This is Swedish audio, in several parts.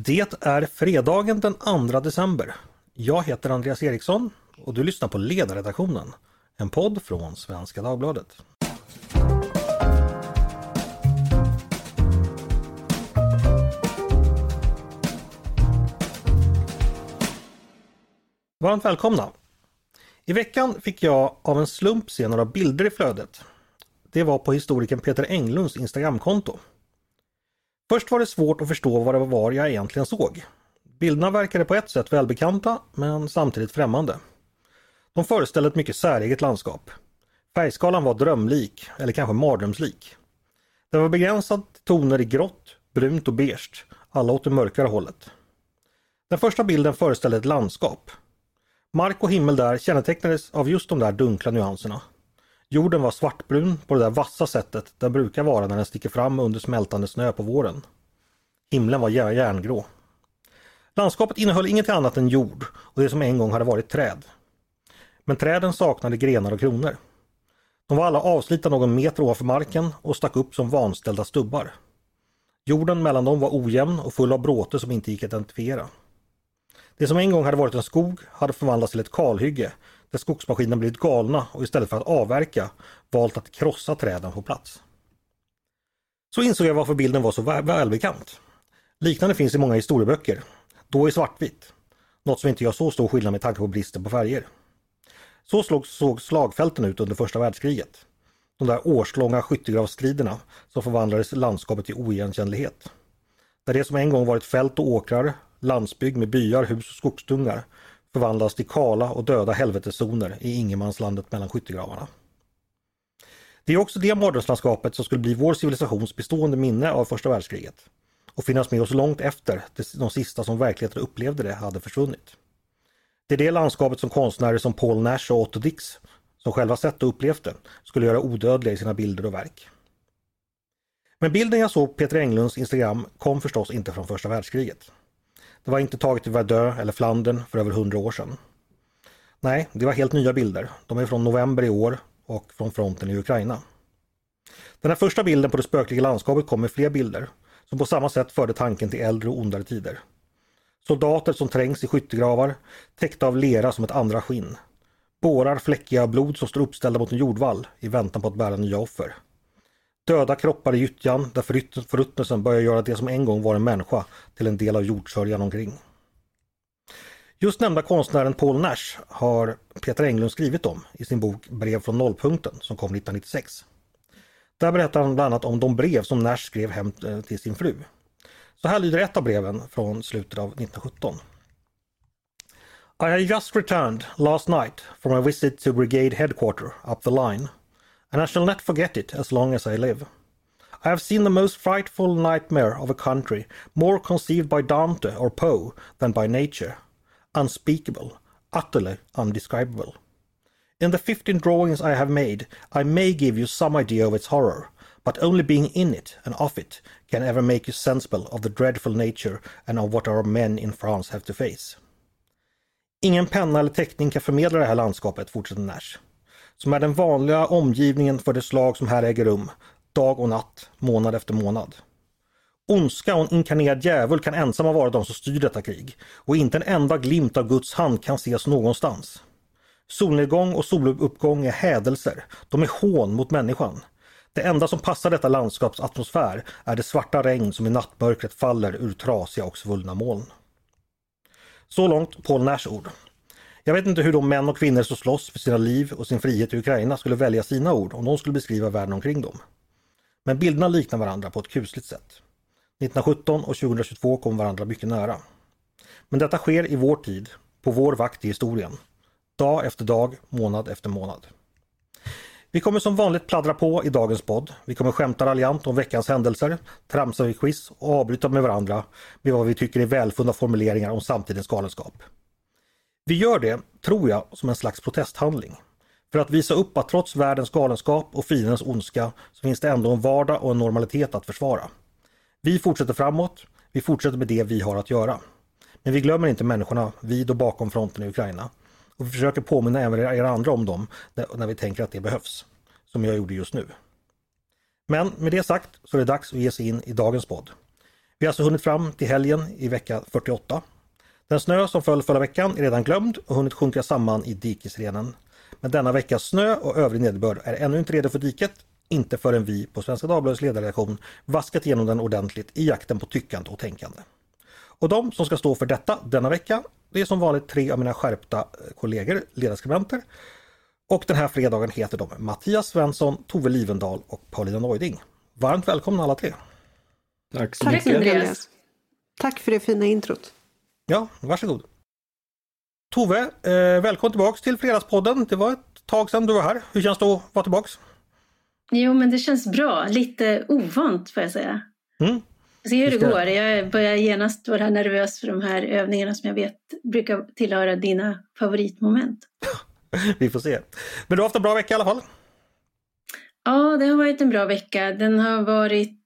Det är fredagen den 2 december. Jag heter Andreas Eriksson och du lyssnar på Ledarredaktionen, en podd från Svenska Dagbladet. Varmt välkomna! I veckan fick jag av en slump se några bilder i flödet. Det var på historikern Peter Englunds Instagramkonto. Först var det svårt att förstå vad det var jag egentligen såg. Bilderna verkade på ett sätt välbekanta, men samtidigt främmande. De föreställde ett mycket säreget landskap. Färgskalan var drömlik, eller kanske mardrömslik. Det var begränsat toner i grått, brunt och beige, alla åt det mörkare hållet. Den första bilden föreställde ett landskap. Mark och himmel där kännetecknades av just de där dunkla nyanserna. Jorden var svartbrun på det där vassa sättet den brukar vara när den sticker fram under smältande snö på våren. Himlen var järngrå. Landskapet innehöll inget annat än jord och det som en gång hade varit träd. Men träden saknade grenar och kronor. De var alla avslitna någon meter ovanför marken och stack upp som vanställda stubbar. Jorden mellan dem var ojämn och full av bråte som inte gick att identifiera. Det som en gång hade varit en skog hade förvandlats till ett kalhygge där skogsmaskinen blivit galna och istället för att avverka valt att krossa träden på plats. Så insåg jag varför bilden var så välbekant. Liknande finns i många historieböcker, då i svartvitt. Något som inte gör så stor skillnad med tanke på bristen på färger. Så såg slagfälten ut under första världskriget. De där årslånga skyttegravsstriderna som förvandlades landskapet till oigenkännlighet. Där det som en gång varit fält och åkrar, landsbygd med byar, hus och skogsdungar förvandlas till kala och döda helveteszoner i ingenmanslandet mellan skyttegravarna. Det är också det mardrömslandskapet som skulle bli vår civilisations bestående minne av första världskriget och finnas med oss långt efter de sista som verkligheten upplevde det hade försvunnit. Det är det landskapet som konstnärer som Paul Nash och Otto Dix, som själva sett och upplevt det, skulle göra odödliga i sina bilder och verk. Men bilden jag såg på Peter Englunds Instagram kom förstås inte från första världskriget. Det var inte taget i Verdun eller Flandern för över 100 år sedan. Nej, det var helt nya bilder. De är från november i år och från fronten i Ukraina. Den här första bilden på det spökliga landskapet kom med fler bilder som på samma sätt förde tanken till äldre och ondare tider. Soldater som trängs i skyttegravar, täckta av lera som ett andra skinn. Bårar fläckiga av blod som står uppställda mot en jordvall i väntan på att bära nya offer. Döda kroppar i gyttjan där förruttnelsen börjar göra det som en gång var en människa till en del av jordsörjan omkring. Just nämnda konstnären Paul Nash har Peter Englund skrivit om i sin bok Brev från nollpunkten som kom 1996. Där berättar han bland annat om de brev som Nash skrev hem till sin fru. Så här lyder ett av breven från slutet av 1917. I had just returned last night from a visit to brigade headquarter up the line, and I shall not forget it as long as I live. I have seen the most frightful nightmare of a country, more conceived by Dante or Poe than by nature, unspeakable, utterly undescribable. In the 15 drawings I have made, I may give you some idea of its horror, but only being in it and of it can ever make you sensible of the dreadful nature and of what our men in France have to face. Ingen penna eller teckning kan förmedla det här landskapet, fortsätter Nash, som är den vanliga omgivningen för det slag som här äger rum, dag och natt, månad efter månad. Ondska och en inkarnerad djävul kan ensamma vara de som styr detta krig, och inte en enda glimt av Guds hand kan ses någonstans. Solnedgång och soluppgång är hädelser, de är hån mot människan. Det enda som passar detta landskaps atmosfär är det svarta regn som i nattmörkret faller ur trasiga och svullna moln. Så långt Paul Nash ord. Jag vet inte hur de män och kvinnor som slåss för sina liv och sin frihet i Ukraina skulle välja sina ord om de skulle beskriva världen omkring dem. Men bilderna liknar varandra på ett kusligt sätt. 1917 och 2022 kom varandra mycket nära. Men detta sker i vår tid, på vår vakt i historien. Dag efter dag, månad efter månad. Vi kommer som vanligt pladdra på i dagens podd. Vi kommer skämta raljant om veckans händelser, tramsa i quiz och avbryta med varandra med vad vi tycker är välfunna formuleringar om samtidens galenskap. Vi gör det, tror jag, som en slags protesthandling. För att visa upp att trots världens galenskap och fiendens ondska så finns det ändå en vardag och en normalitet att försvara. Vi fortsätter framåt, vi fortsätter med det vi har att göra. Men vi glömmer inte människorna vid och bakom fronten i Ukraina. Och vi försöker påminna även er andra om dem när vi tänker att det behövs. Som jag gjorde just nu. Men med det sagt så är det dags att ge sig in i dagens podd. Vi har alltså hunnit fram till helgen i vecka 48. Den snö som föll förra veckan är redan glömd och hunnit sjunka samman i dikesrenen. Men denna veckas snö och övrig nederbörd är ännu inte redo för diket, inte förrän vi på Svenska Dagbladets ledarredaktion vaskat igenom den ordentligt i jakten på tyckande och tänkande. Och de som ska stå för detta denna vecka, det är som vanligt 3 av mina skärpta kollegor, ledarskribenter. Och den här fredagen heter de Mattias Svensson, Tove Livendal och Paulina Neuding. Varmt välkomna alla 3. Tack så mycket. Andreas. Tack för det fina introt. Ja, varsågod. Tove, välkommen tillbaks till Fredagspodden. Det var ett tag sedan du var här. Hur känns det att vara tillbaks? Jo, men det känns bra. Lite ovant får jag säga. Se hur det går. Jag börjar genast vara nervös för de här övningarna som jag vet brukar tillhöra dina favoritmoment. Vi får se. Men du har haft en bra vecka i alla fall? Ja, det har varit en bra vecka. Den har varit...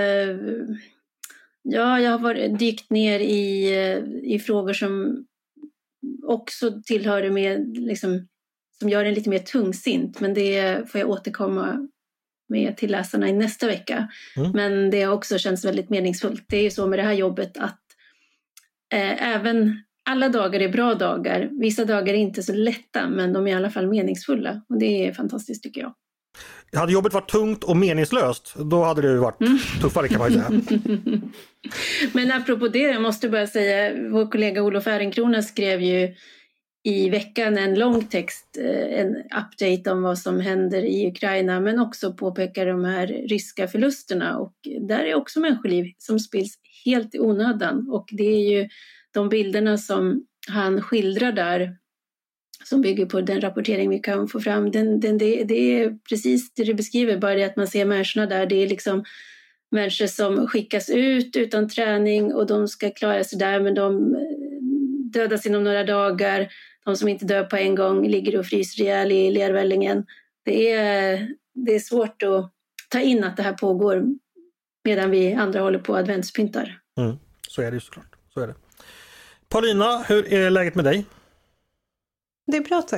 jag har dykt ner i frågor som också tillhör med, liksom, som gör den lite mer tungsint. Men det får jag återkomma med till läsarna i nästa vecka. Men det har också känts väldigt meningsfullt. Det är ju så med det här jobbet att även alla dagar är bra dagar. Vissa dagar är inte så lätta, men de är i alla fall meningsfulla. Och det är fantastiskt tycker jag. Hade jobbet varit tungt och meningslöst, då hade det ju varit tuffare kan man ju säga. Men apropå det, jag måste bara säga, vår kollega Olof Ehrenkrona skrev ju i veckan en lång text, en update om vad som händer i Ukraina, men också påpekar de här ryska förlusterna. Och där är också människoliv som spills helt i onödan. Och det är ju de bilderna som han skildrar där, som bygger på den rapportering vi kan få fram. Det är precis det du beskriver, bara det att man ser människorna där. Det är liksom människor som skickas ut utan träning och de ska klara sig där, men de dödas inom några dagar. De som inte dör på en gång ligger och fryser ihjäl i lervällingen. Det är svårt att ta in att det här pågår medan vi andra håller på adventspyntar. Så är det ju såklart. Så är det. Paulina, hur är läget med dig? Det är bra, tack.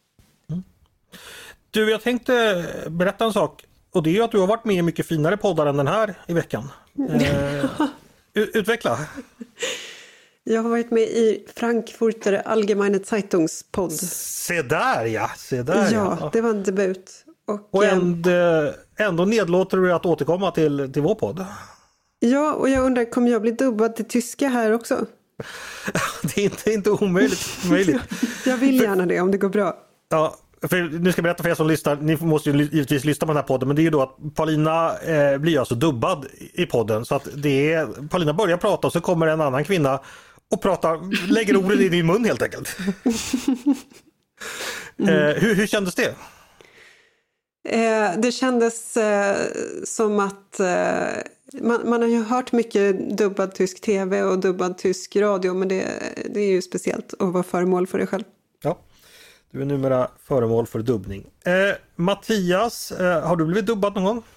Du, jag tänkte berätta en sak. Och det är ju att du har varit med i mycket finare poddar än den här i veckan. Utveckla. Jag har varit med i Frankfurter Allgemeine Zeitungspodd. Se där ja. Ja, det var en debut. Och ändå nedlåter du att återkomma till vår podd. Ja, och jag undrar, kommer jag bli dubbad till tyska här också? Det är inte omöjligt. Jag vill gärna det om det går bra. Ja, för nu ska jag berätta för er som lyssnar, ni måste ju givetvis lyssna på den här podden, men det är ju då att Paulina blir alltså dubbad i podden, så att Paulina börjar prata och så kommer en annan kvinna och lägger orden i din mun helt enkelt. Hur kändes det? Det kändes som att man har ju hört mycket dubbad tysk tv och dubbad tysk radio, men det är ju speciellt att vara föremål för det själv. Ja, du är numera föremål för dubbning. Mattias, har du blivit dubbad någon gång?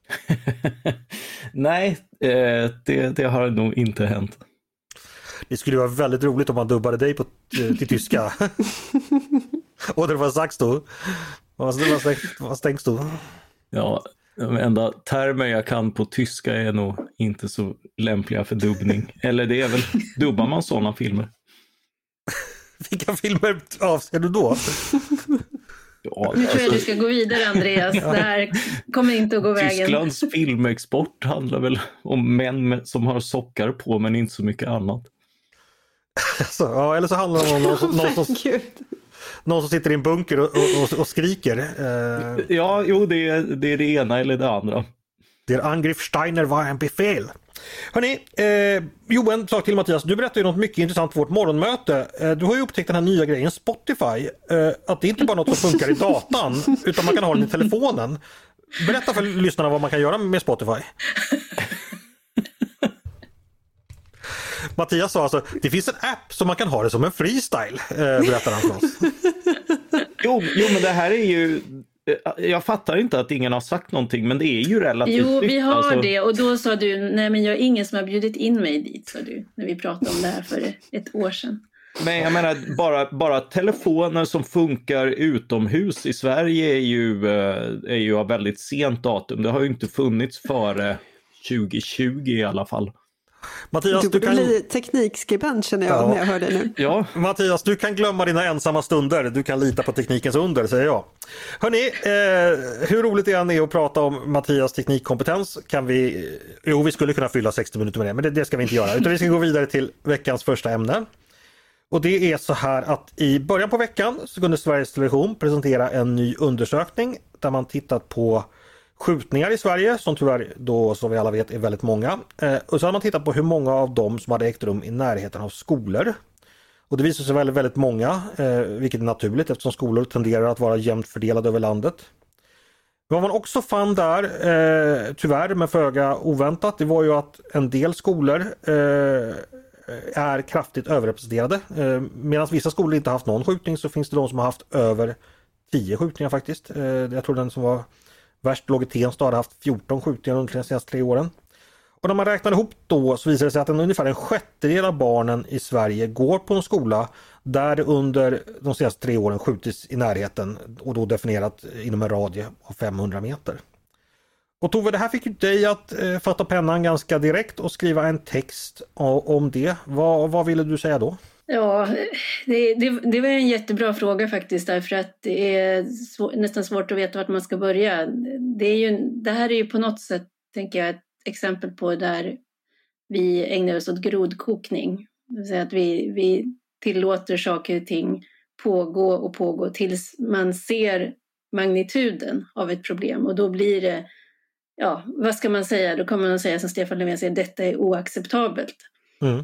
Nej, det har nog inte hänt. Det skulle vara väldigt roligt om man dubbade dig till tyska. Och det var sagt då. Vad stängs då? Ja, de enda termer jag kan på tyska är nog inte så lämpliga för dubbning. Eller det är väl, dubbar man sådana filmer? Vilka filmer avser du då? Ja, nu tror jag du ska gå vidare, Andreas. Det här kommer inte att gå vägen. Tysklands filmexport handlar väl om män som har sockar på, men inte så mycket annat. Ja, eller så handlar det om någon som sitter i en bunker och skriker. Ja, jo, det är det ena eller det andra. Der Angriff Steiner var en befäl. Hörrni, en sak till Mattias. Du berättade ju något mycket intressant på vårt morgonmöte. Du har ju upptäckt den här nya grejen Spotify. Att det inte bara är något som funkar i datan, utan man kan ha den i telefonen. Berätta för lyssnarna vad man kan göra med Spotify. Mattias sa alltså, det finns en app som man kan ha det som en freestyle, berättar han för oss. Jo, men det här är ju... Jag fattar inte att ingen har sagt någonting, men det är ju relativt... Jo, vi har det, och då sa du, nej men jag är ingen som har bjudit in mig dit, sa du, när vi pratade om det här för ett år sedan. Men jag menar, bara telefoner som funkar utomhus i Sverige är ju av väldigt sent datum. Det har ju inte funnits före 2020 i alla fall. Mattias, du borde bli teknikskribent känner jag när jag hör det nu. Ja. Mattias, du kan glömma dina ensamma stunder. Du kan lita på teknikens under, säger jag. Hörrni, hur roligt det än är att prata om Mattias teknikkompetens kan vi... Jo, vi skulle kunna fylla 60 minuter med det, men det ska vi inte göra. Utan vi ska gå vidare till veckans första ämne. Och det är så här att i början på veckan så kunde Sveriges Television presentera en ny undersökning där man tittat på skjutningar i Sverige, som tyvärr då som vi alla vet är väldigt många. Och så har man tittat på hur många av dem som hade ägt rum i närheten av skolor. Och det visar sig väldigt, väldigt många, vilket är naturligt eftersom skolor tenderar att vara jämnt fördelade över landet. Vad man också fann där, tyvärr men föga oväntat, det var ju att en del skolor är kraftigt överrepresenterade. Medan vissa skolor inte haft någon skjutning så finns det de som har haft över 10 skjutningar faktiskt. Jag tror den som var värst låg i Tensta hade haft 14 skjutningar under de senaste 3 åren. Och när man räknar ihop då så visar det sig att ungefär en sjättedel av barnen i Sverige går på en skola där det under de senaste 3 åren skjutits i närheten och då definierat inom en radie av 500 meter. Och Tove, det här fick ju dig att fatta pennan ganska direkt och skriva en text om det. Vad ville du säga då? Ja, det var en jättebra fråga faktiskt, därför att det är nästan svårt att veta vart man ska börja. Det här är ju på något sätt, tänker jag, ett exempel på där vi ägnar oss åt grodkokning. Det vill säga att vi tillåter saker och ting pågå tills man ser magnituden av ett problem. Och då blir det, ja, vad ska man säga? Då kommer man säga som Stefan Löfven säger, detta är oacceptabelt. Mm.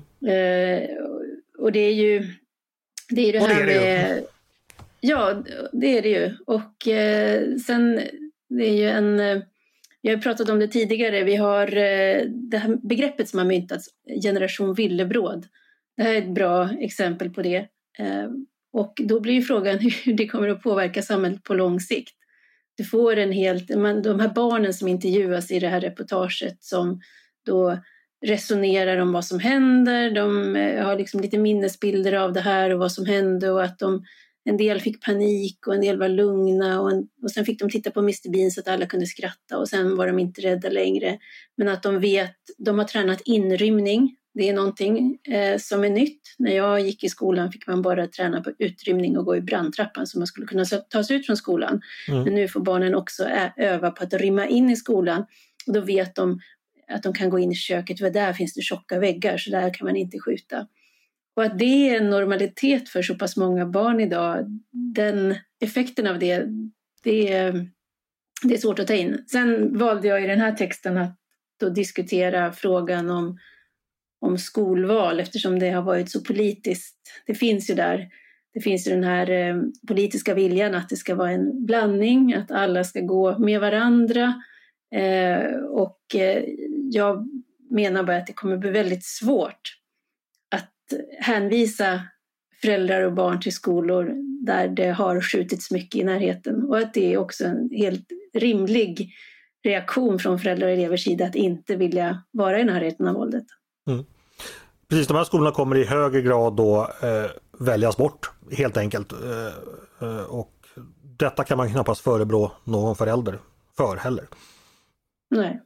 Och det är ju det här med... Ja, det är det ju. Och sen det är ju vi har pratat om det tidigare. Vi har det här begreppet som har myntats, generation villebråd. Det här är ett bra exempel på det. Och då blir ju frågan hur det kommer att påverka samhället på lång sikt. Du får de här barnen som intervjuas i det här reportaget som då resonerar om vad som händer. De har liksom lite minnesbilder av det här och vad som hände och att en del fick panik och en del var lugna och sen fick de titta på Mr. Bean så att alla kunde skratta och sen var de inte rädda längre. Men att de har tränat inrymning. Det är någonting som är nytt. När jag gick i skolan fick man bara träna på utrymning och gå i brandtrappan så man skulle kunna ta sig ut från skolan. Mm. Men nu får barnen också öva på att rymma in i skolan och då vet de att de kan gå in i köket, för där finns det tjocka väggar så där kan man inte skjuta. Och att det är en normalitet för så pass många barn idag, den effekten av det är svårt att ta in. Sen valde jag i den här texten att då diskutera frågan om skolval eftersom det har varit så politiskt. Det finns ju den här politiska viljan att det ska vara en blandning, att alla ska gå med varandra. Och jag menar bara att det kommer bli väldigt svårt att hänvisa föräldrar och barn till skolor där det har skjutits mycket i närheten och att det är också en helt rimlig reaktion från föräldrar och elevers sida att inte vilja vara i närheten av våldet. Mm. Precis, de här skolorna kommer i högre grad då väljas bort helt enkelt och detta kan man knappast förebrå någon förälder för heller. Nej.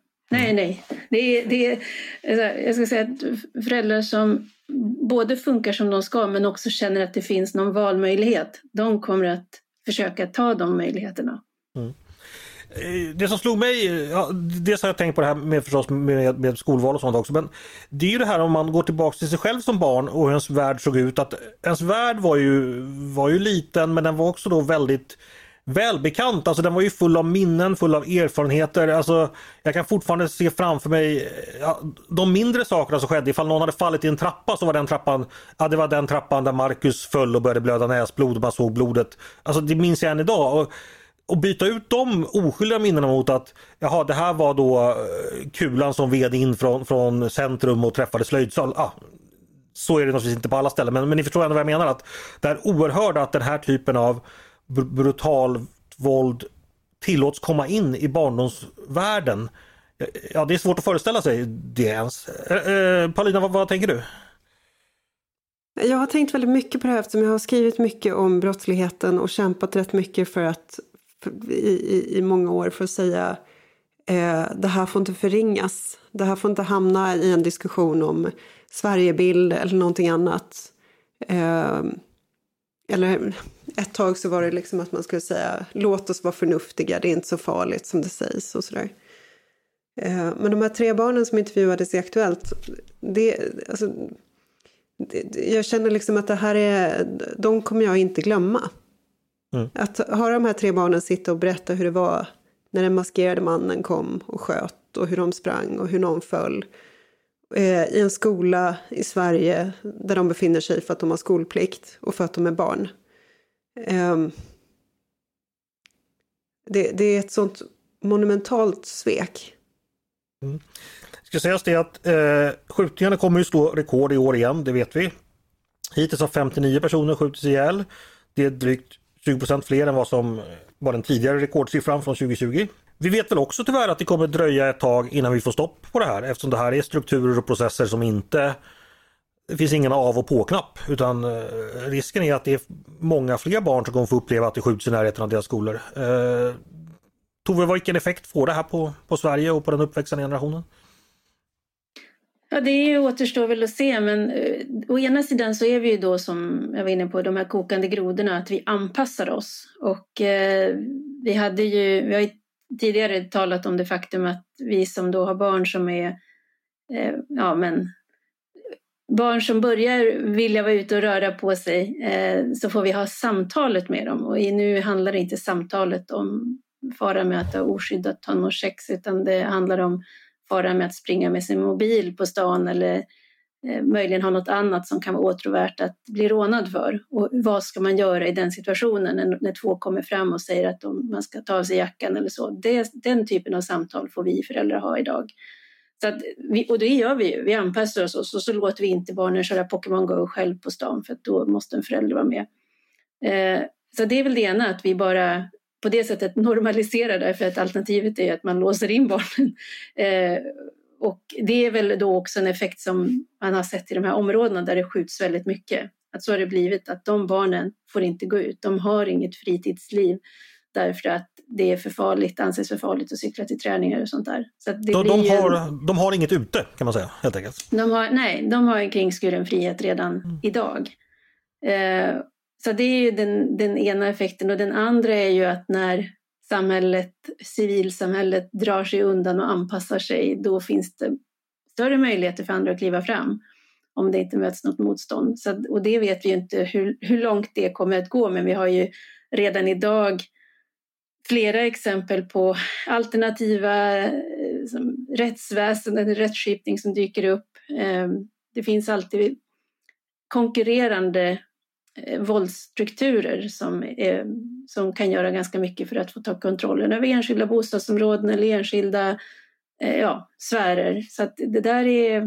Jag ska säga att föräldrar som både funkar som de ska men också känner att det finns någon valmöjlighet, de kommer att försöka ta de möjligheterna. Mm. Det som slog mig, dels har jag tänkt på det här med, förstås, med skolval och sånt också, men det är ju det här om man går tillbaka till sig själv som barn och hur ens värld såg ut, att ens värld var ju liten men den var också då väldigt välbekant, alltså den var ju full av minnen, full av erfarenheter, alltså jag kan fortfarande se framför mig de mindre sakerna som skedde. Ifall någon hade fallit i en trappa så var det var den trappan där Marcus föll och började blöda näsblod och man såg blodet, alltså det minns jag än idag. Och byta ut de oskyldiga minnena mot att det här var då kulan som ved in från centrum och träffade slöjdsal. Så är det naturligtvis inte på alla ställen, men ni förstår ändå vad jag menar, att det är oerhört att den här typen av brutal våld tillåts komma in i barndomsvärlden. Ja, det är svårt att föreställa sig det ens. Paulina, vad tänker du? Jag har tänkt väldigt mycket på det här eftersom jag har skrivit mycket om brottsligheten och kämpat rätt mycket för att i många år för att säga det här får inte förringas. Det här får inte hamna i en diskussion om Sverigebild eller någonting annat. Eller ett tag så var det liksom att man skulle säga låt oss vara förnuftiga, det är inte så farligt som det sägs och sådär. Men de här 3 barnen som intervjuades i Aktuellt, jag känner liksom att det här de kommer jag inte glömma. Att höra de här 3 barnen sitta och berätta hur det var när den maskerade mannen kom och sköt och hur de sprang och hur någon föll i en skola i Sverige där de befinner sig för att de har skolplikt och för att de är barn. Det är ett sånt monumentalt svek. Ska sägas det att skjutningarna kommer ju slå rekord i år igen, det vet vi. Hittills har 59 personer skjutits ihjäl. Det är drygt 20% fler än vad som var den tidigare rekordsiffran från 2020. Vi vet väl också tyvärr att det kommer dröja ett tag innan vi får stopp på det här, eftersom det här är strukturer och processer som inte... Det finns ingen av- och på-knapp, utan risken är att det är många fler barn som kommer få uppleva att det skjuts i närheten av deras skolor. Tove, vilken effekt får det här på Sverige och på den uppväxande generationen? Ja, det återstår väl att se, men å ena sidan så är vi ju då, som jag var inne på, de här kokande grodorna, att vi anpassar oss. Och vi har ju tidigare talat om det faktum att vi som då har barn som är barn som börjar vilja vara ute och röra på sig, så får vi ha samtalet med dem. Och nu handlar det inte samtalet om fara med att ha oskyddat tonårssex, utan det handlar om fara med att springa med sin mobil på stan eller möjligen ha något annat som kan vara åtråvärt att bli rånad för. Och vad ska man göra i den situationen när 2 kommer fram och säger att man ska ta av sig jackan eller så. Den typen av samtal får vi föräldrar ha idag. Så att och det gör vi ju. Vi anpassar oss och så låter vi inte barnen köra Pokémon Go själv på stan, för att då måste en förälder vara med. Så det är väl det ena, att vi bara på det sättet normaliserar det, för att alternativet är att man låser in barnen. Och det är väl då också en effekt som man har sett i de här områdena där det skjuts väldigt mycket. Att så har det blivit, att de barnen får inte gå ut. De har inget fritidsliv därför att det är för farligt, anses för farligt att cykla till träningar och sånt där. Så att de har inget ute, kan man säga, helt enkelt. De har en kringskuren frihet redan idag. Så det är ju den ena effekten. Och den andra är ju att när civilsamhället drar sig undan och anpassar sig, då finns det större möjligheter för andra att kliva fram om det inte möts något motstånd. Och det vet vi ju inte hur långt det kommer att gå, men vi har ju redan idag flera exempel på alternativa rättsväsen eller rättsskipning som dyker upp. Det finns alltid konkurrerande våldsstrukturer som kan göra ganska mycket för att få ta kontrollen över enskilda bostadsområden eller enskilda sfärer. Så att det där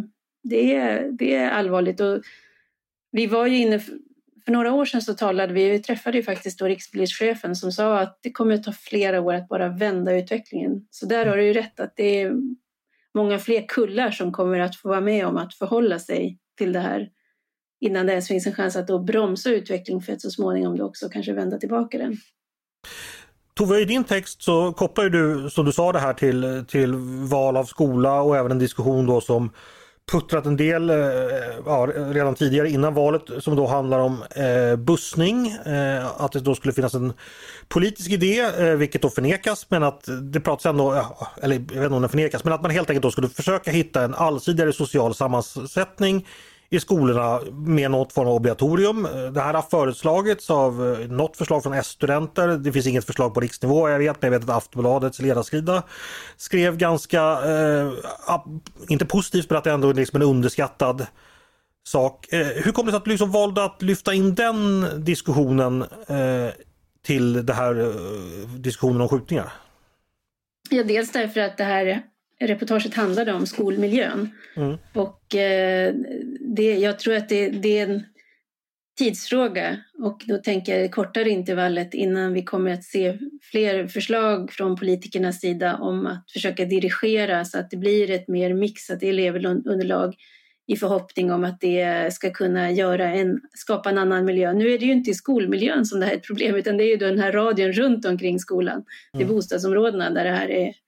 är allvarligt. Och vi var ju inne för några år sedan, så vi träffade ju faktiskt då rikspolischefen som sa att det kommer att ta flera år att bara vända utvecklingen. Så där har du ju rätt, att det är många fler kullar som kommer att få vara med om att förhålla sig till det här innan det ens finns en chans att då bromsa utveckling, för att så småningom då också kanske vända tillbaka den. Tove, i din text så kopplar du, som du sa, det här till val av skola och även en diskussion då som puttrat en del redan tidigare innan valet, som då handlar om bussning, att det då skulle finnas en politisk idé, vilket då förnekas, men att det pratas ändå, eller jag vet inte om det förnekas, men att man helt enkelt då skulle försöka hitta en allsidigare social sammansättning i skolorna med något form av obligatorium. Det här har föreslagits av något förslag från S-studenter. Det finns inget förslag på riksnivå, men jag vet att Aftonbladets ledarskrida skrev ganska, inte positivt, men att det ändå är liksom en underskattad sak. Hur kom det sig att du liksom valde att lyfta in den diskussionen till det här diskussionen om skjutningar? Ja, dels därför att det här reportaget handlade om skolmiljön. Och jag tror att det är en tidsfråga, och då tänker jag kortare intervallet innan vi kommer att se fler förslag från politikernas sida om att försöka dirigera så att det blir ett mer mixat elevunderlag, i förhoppning om att det ska kunna skapa en annan miljö. Nu är det ju inte i skolmiljön som det här är ett problem, utan det är ju den här radien runt omkring skolan. Det är bostadsområdena där det här är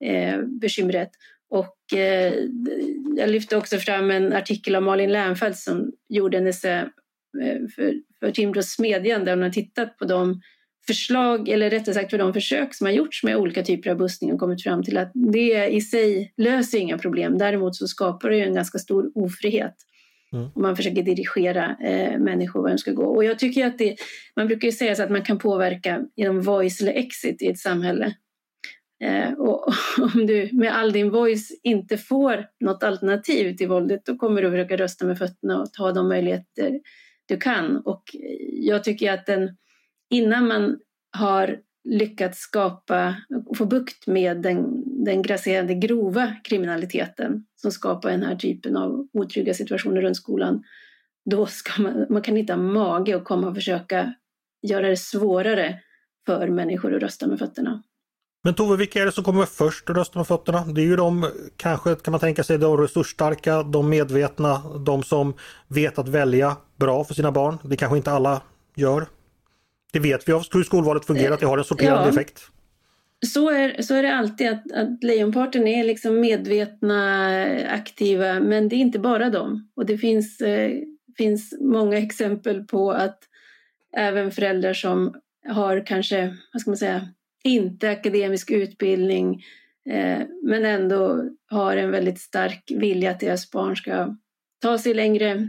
bekymret. Och jag lyfte också fram en artikel av Malin Lernfeldt som gjorde en essä för Timbros Smedjan där hon har tittat på de förslag, eller rättare sagt för de försök som har gjorts med olika typer av bussning och kommit fram till att det i sig löser inga problem. Däremot så skapar det ju en ganska stor ofrihet. Och man försöker dirigera människor var de ska gå. Och jag tycker att man brukar ju säga så att man kan påverka genom voice eller exit i ett samhälle. Och om du med all din voice inte får något alternativ till våldet, då kommer du försöka rösta med fötterna och ta de möjligheter du kan. Och jag tycker att innan man har lyckats få bukt med den grasserande grova kriminaliteten som skapar den här typen av otrygga situationer runt skolan, då ska man kan inte ha mage att komma och försöka göra det svårare för människor att rösta med fötterna. Men Tove, vilka är det som kommer först att rösta med fötterna? Det är ju de, kanske kan man tänka sig, de resursstarka, de medvetna, de som vet att välja bra för sina barn. Det kanske inte alla gör. Det vet vi av hur skolvalet fungerar, att det har en sorterande effekt. Så är det alltid, att lejonparten är liksom medvetna, aktiva, men det är inte bara dem. Och det finns många exempel på att även föräldrar som har kanske, vad ska man säga, inte akademisk utbildning men ändå har en väldigt stark vilja att deras barn ska ta sig längre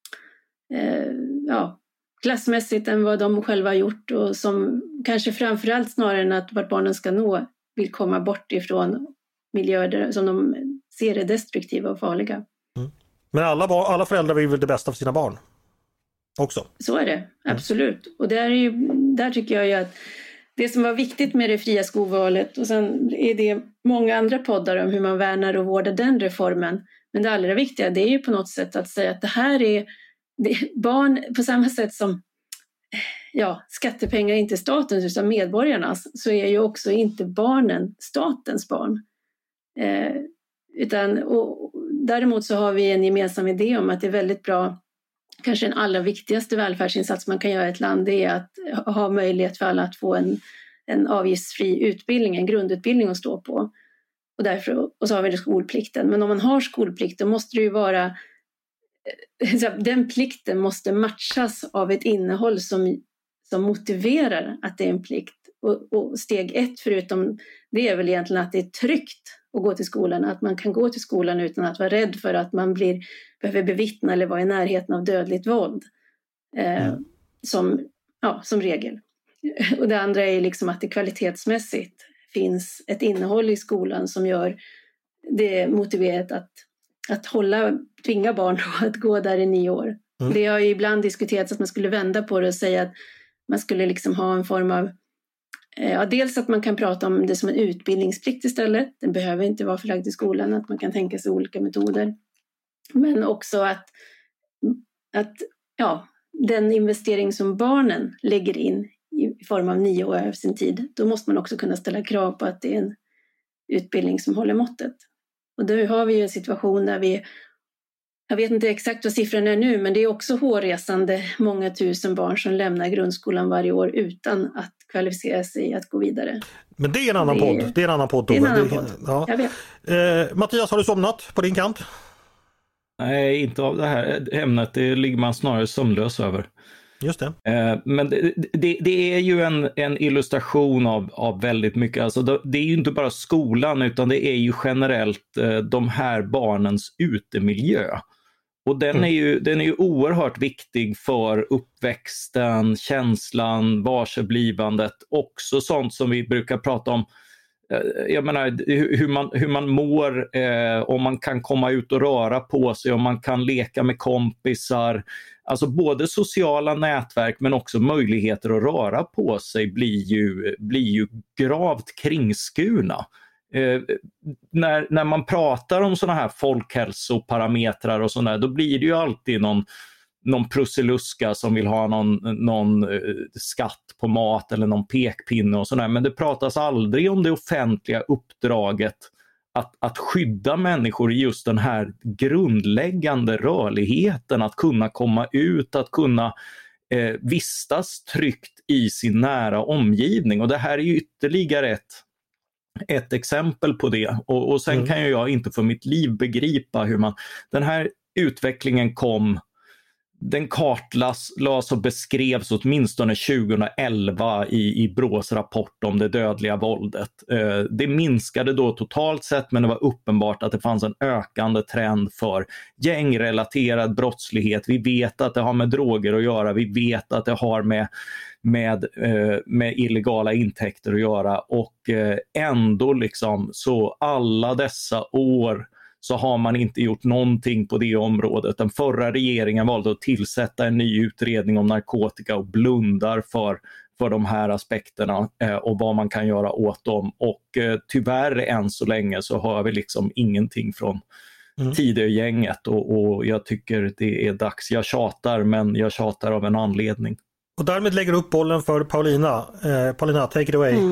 klassmässigt än vad de själva har gjort, och som kanske framförallt snarare än att vart barnen ska nå vill komma bort ifrån miljöer som de ser är destruktiva och farliga. Men alla föräldrar vill väl det bästa för sina barn också? Så är det, absolut. Och där tycker jag ju att det som var viktigt med det fria skolvalet, och sen är det många andra poddar om hur man värnar och vårdar den reformen, men det allra viktiga, det är ju på något sätt att säga att det här är barn, på samma sätt som skattepengar inte statens utan medborgarnas, så är ju också inte barnen statens barn. Däremot så har vi en gemensam idé om att det är väldigt bra, kanske den allra viktigaste välfärdsinsats man kan göra i ett land, det är att ha möjlighet för alla att få en avgiftsfri utbildning, en grundutbildning att stå på. Och så har vi skolplikten. Men om man har skolplikt, då måste det ju vara, den plikten måste matchas av ett innehåll som motiverar att det är en plikt. Och steg 1 förutom det är väl egentligen att det är tryggt att gå till skolan, att man kan gå till skolan utan att vara rädd för att man behöver bevittna eller vara i närheten av dödligt våld som regel. Och det andra är liksom att det kvalitetsmässigt finns ett innehåll i skolan som gör det motiverat att tvinga barn att gå där i 9 år. Det har ju ibland diskuterats att man skulle vända på det och säga att man skulle liksom ha en form av dels att man kan prata om det som en utbildningsplikt istället. Den behöver inte vara förlagd i skolan, att man kan tänka sig olika metoder. Men också att den investering som barnen lägger in i form av 9 år av sin tid, då måste man också kunna ställa krav på att det är en utbildning som håller måttet. Och då har vi ju en situation där jag vet inte exakt vad siffran är nu, men det är också hårresande många tusen barn som lämnar grundskolan varje år utan att kvalificera sig att gå vidare. Men det är en annan podd. Det är en annan podd. Ja. Jag vet. Mattias, har du somnat på din kant? Nej, inte av det här ämnet. Det ligger man snarare sömnlös över. Just det. Men det är ju en illustration av väldigt mycket. Alltså det är ju inte bara skolan, utan det är ju generellt de här barnens utemiljö. Och den är ju oerhört viktig för uppväxten, känslan, varseblivandet, också sånt som vi brukar prata om. Jag menar hur man mår, om man kan komma ut och röra på sig, om man kan leka med kompisar. Alltså både sociala nätverk men också möjligheter att röra på sig blir ju gravt kringskurna. När man pratar om såna här folkhälsoparametrar och sådär, då blir det ju alltid någon prussiluska som vill ha någon skatt på mat eller någon pekpinne och sådär. Men det pratas aldrig om det offentliga uppdraget att skydda människor i just den här grundläggande rörligheten, att kunna komma ut, att kunna vistas tryggt i sin nära omgivning. Och det här är ju ytterligare ett exempel på det. Och sen kan jag inte för mitt liv begripa hur den här utvecklingen den kartlades och beskrevs åtminstone 2011 i Brås rapport om det dödliga våldet. Det minskade då totalt sett, men det var uppenbart att det fanns en ökande trend för gängrelaterad brottslighet. Vi vet att det har med droger att göra, vi vet att det har med illegala intäkter att göra, och ändå liksom så alla dessa år så har man inte gjort någonting på det området. Den förra regeringen valde att tillsätta en ny utredning om narkotika och blundar för de här aspekterna och vad man kan göra åt dem. Och tyvärr än så länge så har vi liksom ingenting från Tidögänget, och jag tycker det är dags. Jag tjatar, men jag tjatar av en anledning. Och därmed lägger upp bollen för Paulina. Paulina, take it away.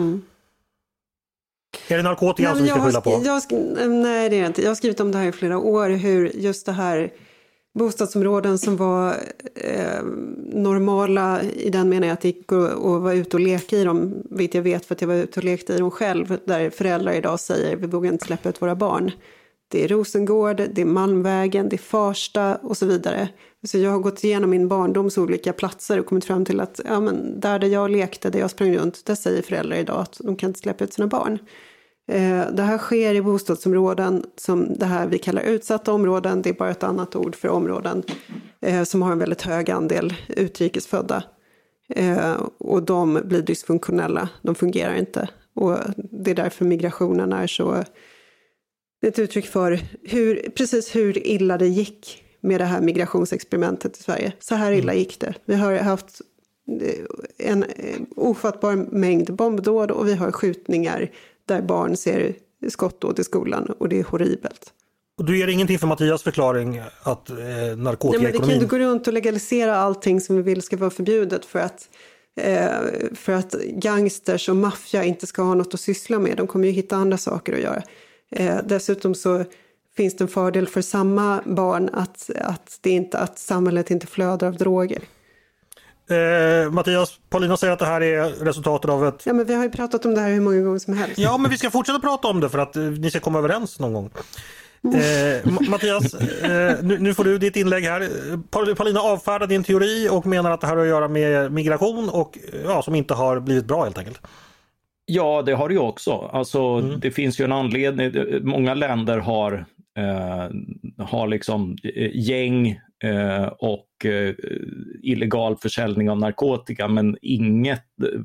Är det narkotika som vi ska skylla på? Nej, det är det inte. Jag har skrivit om det här i flera år, hur just det här bostadsområden som var normala i den meningen att det gick och var ute och leka i dem, vilket jag vet för att jag var ute och lekte i dem själv, där föräldrar idag säger vi vågar inte släppa ut våra barn. Det är Rosengård, det är Malmvägen, det är Farsta och så vidare. Så jag har gått igenom min barndoms olika platser och kommit fram till att där jag lekte, där jag sprang runt, där säger föräldrar idag att de kan inte släppa ut sina barn. Det här sker i bostadsområden som det här vi kallar utsatta områden. Det är bara ett annat ord för områden som har en väldigt hög andel utrikesfödda. Och de blir dysfunktionella, de fungerar inte. Och det är därför migrationen är så... Det är ett uttryck för precis hur illa det gick med det här migrationsexperimentet i Sverige. Så här illa gick det. Vi har haft en ofattbar mängd bombdåd och vi har skjutningar där barn ser skottdåd i skolan, och det är horribelt. Och du ger ingenting för Mattias förklaring att narkotikaekonomin... Nej, men vi kan inte gå runt och legalisera allting som vi vill ska vara förbjudet för att gangsters och maffia inte ska ha något att syssla med. De kommer ju hitta andra saker att göra. Dessutom så finns det en fördel för samma barn att samhället inte flödar av droger. Mattias, Paulina säger att det här är resultatet av ett... Ja, men vi har ju pratat om det här hur många gånger som helst. Ja, men vi ska fortsätta prata om det för att ni ska komma överens någon gång. Mattias, nu får du ditt inlägg här. Paulina avfärdar din teori och menar att det här har att göra med migration och som inte har blivit bra helt enkelt. Ja, det har det ju också. Alltså, det finns ju en anledning. Många länder har liksom gäng och illegal försäljning av narkotika, men inget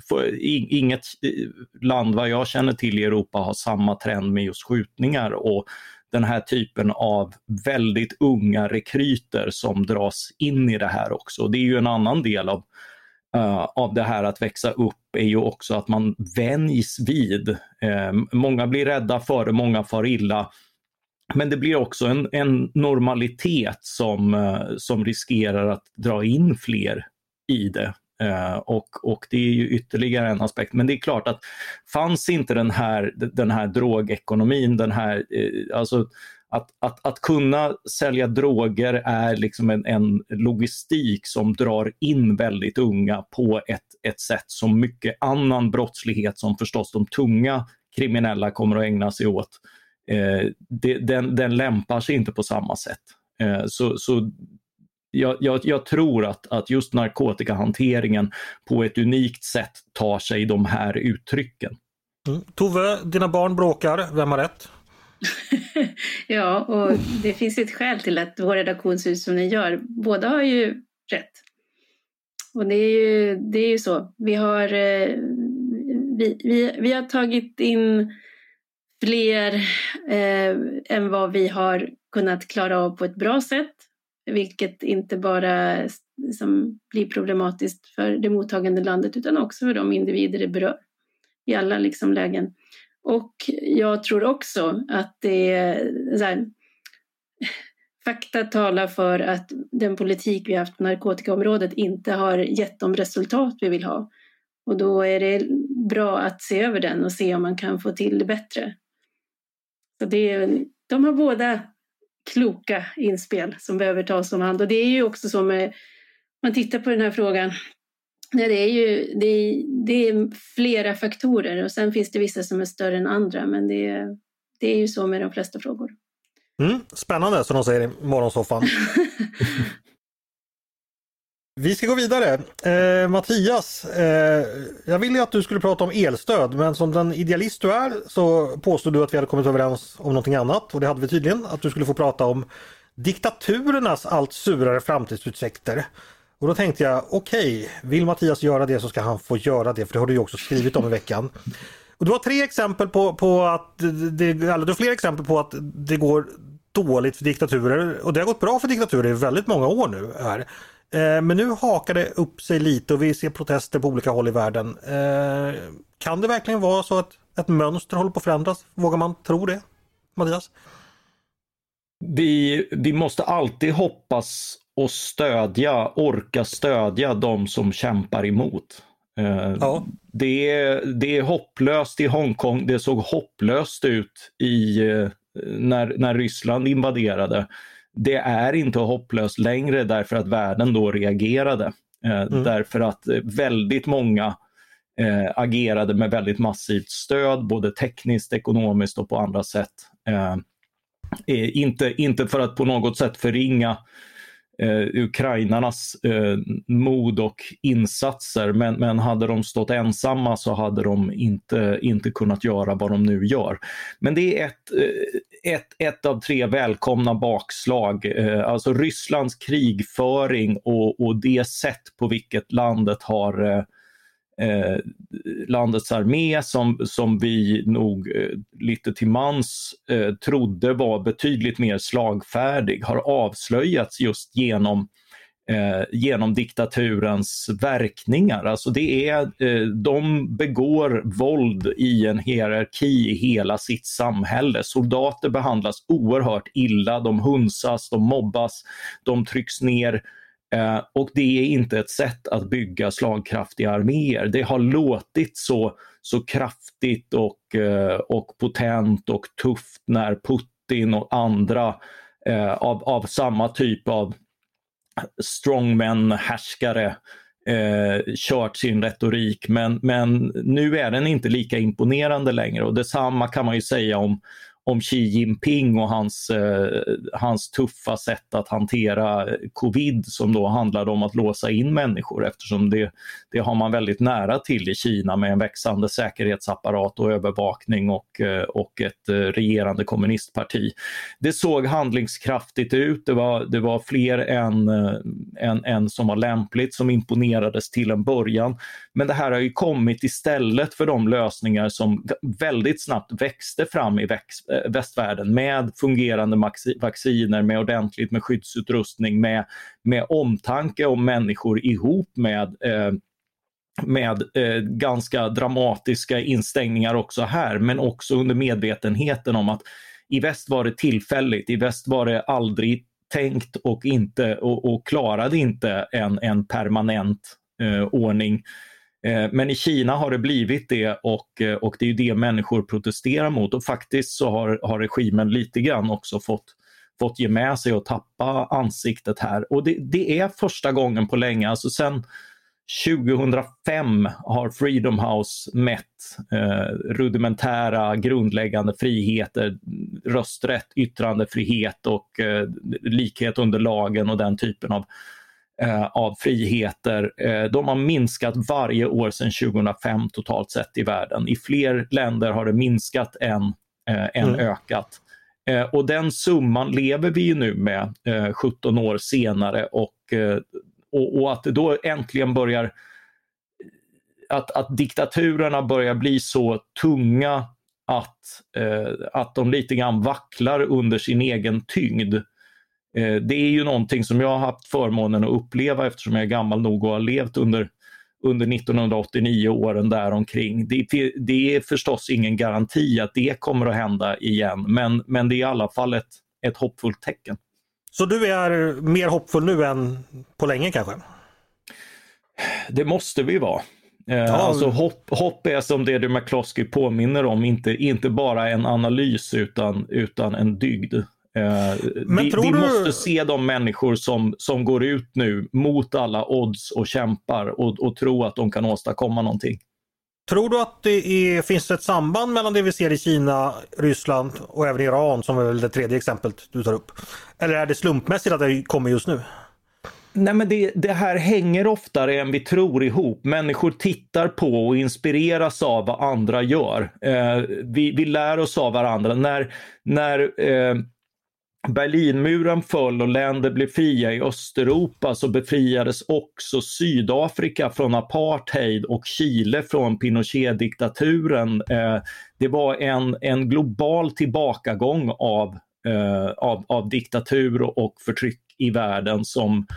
land vad jag känner till i Europa har samma trend med just skjutningar och den här typen av väldigt unga rekryter som dras in i det här också. Det är ju en annan del av det här att växa upp, är ju också att man vänjs vid. Många blir rädda för det, många far illa. Men det blir också en normalitet som riskerar att dra in fler i det. Och det är ju ytterligare en aspekt. Men det är klart att fanns inte den här drogekonomin, alltså att kunna sälja droger är liksom en logistik som drar in väldigt unga på ett sätt som mycket annan brottslighet som förstås de tunga kriminella kommer att ägna sig åt. Den lämpar sig inte på samma sätt. Så jag tror att just narkotikahanteringen på ett unikt sätt tar sig de här uttrycken. Tove, dina barn bråkar, vem har rätt? Ja, och det finns ett skäl till att vår redaktion ser ut som den gör. Båda har ju rätt. Och det är ju så. Vi har tagit in fler än vad vi har kunnat klara av på ett bra sätt. Vilket inte bara som blir problematiskt för det mottagande landet utan också för de individer det berör i alla liksom lägen. Och jag tror också att det är så här, fakta talar för att den politik vi haft på narkotikaområdet inte har gett de resultat vi vill ha. Och då är det bra att se över den och se om man kan få till det bättre. Så de har båda kloka inspel som behöver tas om hand. Och det är ju också så med, man tittar på den här frågan Nej, det är flera faktorer och sen finns det vissa som är större än andra, men det är ju så med de flesta frågor. Spännande, som de säger i morgonsoffan. Vi ska gå vidare. Mattias, jag ville ju att du skulle prata om elstöd, men som den idealist du är så påstod du att vi hade kommit överens om någonting annat, och det hade vi tydligen, att du skulle få prata om diktaturernas allt surare framtidsutsikter. Och då tänkte jag, okej, vill Mattias göra det så ska han få göra det, för det har du ju också skrivit om i veckan. Och du har flera exempel på att det går dåligt för diktaturer, och det har gått bra för diktaturer i väldigt många år nu här. Men nu hakar det upp sig lite och vi ser protester på olika håll i världen. Kan det verkligen vara så att ett mönster håller på att förändras? Vågar man tro det, Mattias? Vi måste alltid hoppas och orka stödja de som kämpar emot. Ja. Det är hopplöst i Hongkong. Det såg hopplöst ut när Ryssland invaderade. Det är inte hopplöst längre därför att världen då reagerade. Därför att väldigt många agerade med väldigt massivt stöd, både tekniskt, ekonomiskt och på andra sätt. Inte för att på något sätt förringa ukrainarnas mod och insatser, men hade de stått ensamma så hade de inte kunnat göra vad de nu gör. Men det är ett av 3 välkomna bakslag. Alltså Rysslands krigföring och det sätt på vilket landet har landets armé som vi nog lite till mans trodde var betydligt mer slagfärdig har avslöjats just genom diktaturens verkningar. Alltså de begår våld i en hierarki i hela sitt samhälle. Soldater behandlas oerhört illa, de hunsas, de mobbas, de trycks ner. Och det är inte ett sätt att bygga slagkraftiga arméer. Det har låtit så kraftigt och potent och tufft när Putin och andra av samma typ av strongmen-härskare kört sin retorik. Men nu är den inte lika imponerande längre, och detsamma kan man ju säga om Xi Jinping och hans tuffa sätt att hantera covid, som då handlade om att låsa in människor, eftersom det har man väldigt nära till i Kina med en växande säkerhetsapparat och övervakning och ett regerande kommunistparti. Det såg handlingskraftigt ut, det var fler än som var lämpligt som imponerades till en början, men det här har ju kommit istället för de lösningar som väldigt snabbt växte fram i västvärlden med fungerande vacciner, med ordentligt med skyddsutrustning, med omtanke om människor ihop med ganska dramatiska instängningar också här, men också under medvetenheten om att i väst var det tillfälligt, i väst var det aldrig tänkt och klarade inte en permanent ordning. Men i Kina har det blivit det, och det är ju det människor protesterar mot, och faktiskt så har regimen lite grann också fått ge med sig och tappa ansiktet här. Och det är första gången på länge, alltså sen 2005 har Freedom House mätt rudimentära grundläggande friheter, rösträtt, yttrandefrihet och likhet under lagen och den typen av friheter. De har minskat varje år sedan 2005 totalt sett i världen. I fler länder har det minskat än ökat. Och den summan lever vi ju nu med 17 år senare, och att det då äntligen börjar att diktaturerna börjar bli så tunga att de lite grann vacklar under sin egen tyngd. Det är ju någonting som jag har haft förmånen att uppleva eftersom jag är gammal nog och har levt under 1989 åren däromkring. Det är förstås ingen garanti att det kommer att hända igen, men det är i alla fall ett hoppfullt tecken. Så du är mer hoppfull nu än på länge kanske? Det måste vi vara. Alltså hopp är som det McCloskey påminner om, inte bara en analys utan en dygd. Vi måste se de människor som går ut nu mot alla odds och kämpar och tro att de kan åstadkomma någonting. Tror du att det finns ett samband mellan det vi ser i Kina, Ryssland och även Iran, som är väl det tredje exemplet du tar upp? Eller är det slumpmässigt att det kommer just nu? Nej, men det här hänger oftare än vi tror ihop. Människor tittar på och inspireras av vad andra gör. Vi lär oss av varandra. När Berlinmuren föll och länder blev fria i Östeuropa, så befriades också Sydafrika från apartheid och Chile från Pinochet-diktaturen. Det var en global tillbakagång av diktatur och förtryck i världen som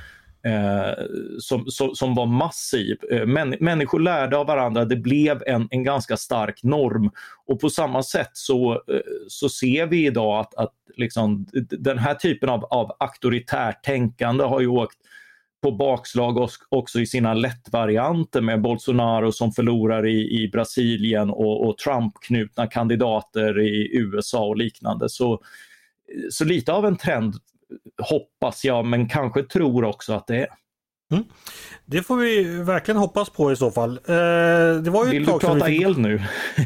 var massiv. Människor lärde av varandra, det blev en ganska stark norm, och på samma sätt så ser vi idag att liksom, den här typen av auktoritärt tänkande har ju åkt på bakslag också i sina lättvarianter, med Bolsonaro som förlorar i Brasilien och Trump-knutna kandidater i USA och liknande. Så lite av en trend hoppas jag, men kanske tror också att det är. Det får vi verkligen hoppas på i så fall. Det var ju Vill du prata el nu?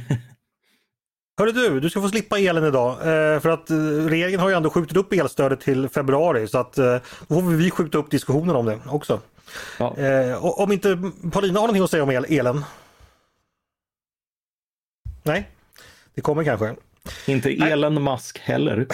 Hörru du ska få slippa elen idag. För att regeringen har ju ändå skjutit upp elstödet till februari, så att då får vi skjuta upp diskussionen om det också. Ja. Om inte Paulina har någonting att säga om elen? Nej, det kommer kanske. Inte Elon Musk heller.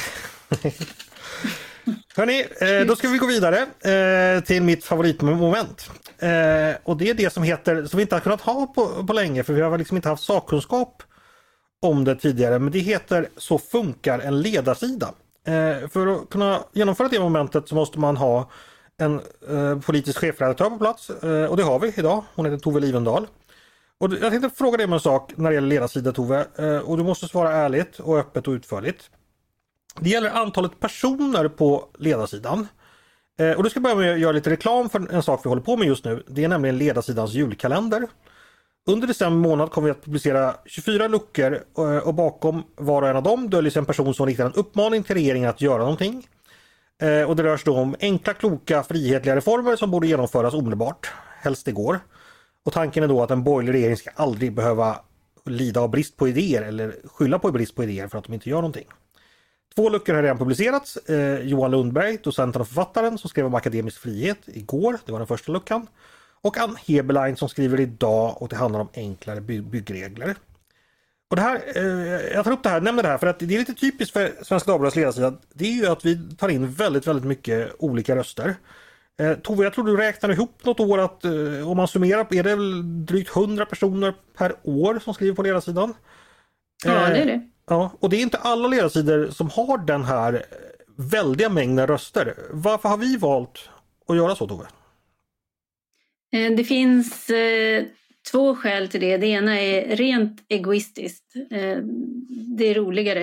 Hörrni, då ska vi gå vidare till mitt favoritmoment. Och det är det som vi inte har kunnat ha på länge, för vi har liksom inte haft sakkunskap om det tidigare. Men det heter Så funkar en ledarsida. För att kunna genomföra det momentet så måste man ha en politisk chefredaktör på plats. Och det har vi idag. Hon heter Tove Livendal. Och jag tänkte fråga dig om en sak när det gäller ledarsida, Tove. Och du måste svara ärligt och öppet och utförligt. Det gäller antalet personer på ledarsidan. Och då ska jag börja med att göra lite reklam för en sak vi håller på med just nu. Det är nämligen ledarsidans julkalender. Under december månad kommer vi att publicera 24 luckor, och bakom var och en av dem döljer sig en person som riktar en uppmaning till regeringen att göra någonting. Och det rör sig då om enkla, kloka, frihetliga reformer som borde genomföras omedelbart, helst igår. Och tanken är då att en borgerlig regering ska aldrig behöva lida av brist på idéer eller skylla på brist på idéer för att de inte gör någonting. 2 luckor har redan publicerats. Johan Lundberg, docenten och författaren, som skrev om akademisk frihet igår. Det var den första luckan. Och Ann Heberlein som skriver idag, och det handlar om enklare byggregler. Och det här, jag tar upp det här, nämner det här för att det är lite typiskt för Svenska Dagbladets ledarsida. Det är ju att vi tar in väldigt, väldigt mycket olika röster. Tove, jag tror du räknar ihop något år att om man summerar är det väl drygt 100 personer per år som skriver på ledarsidan. Ja, det är det. Ja, och det är inte alla ledarsidor som har den här väldiga mängden röster. Varför har vi valt att göra så, Tove? Det finns 2 skäl till det. Det ena är rent egoistiskt. Det är roligare.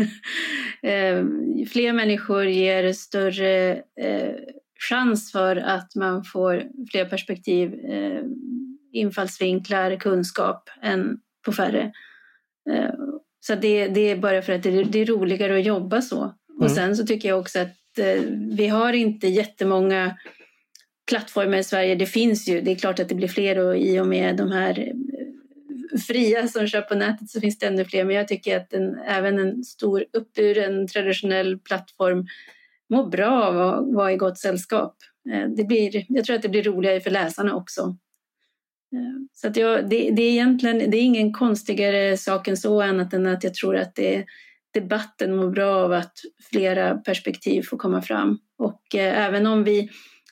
Fler människor ger större chans för att man får fler perspektiv, infallsvinklar, kunskap än på färre. Så det är bara för att det är roligare att jobba så. Och sen så tycker jag också att vi har inte jättemånga plattformar i Sverige. Det finns ju, det är klart att det blir fler, och i och med de här fria som kör på nätet så finns det ännu fler. Men jag tycker att även en stor uppburen traditionell plattform mår bra av att vara i gott sällskap. Jag tror att det blir roligare för läsarna också. Så att det är egentligen, det är ingen konstigare sak än så, annat än att jag tror att debatten mår bra av att flera perspektiv får komma fram. Och även om vi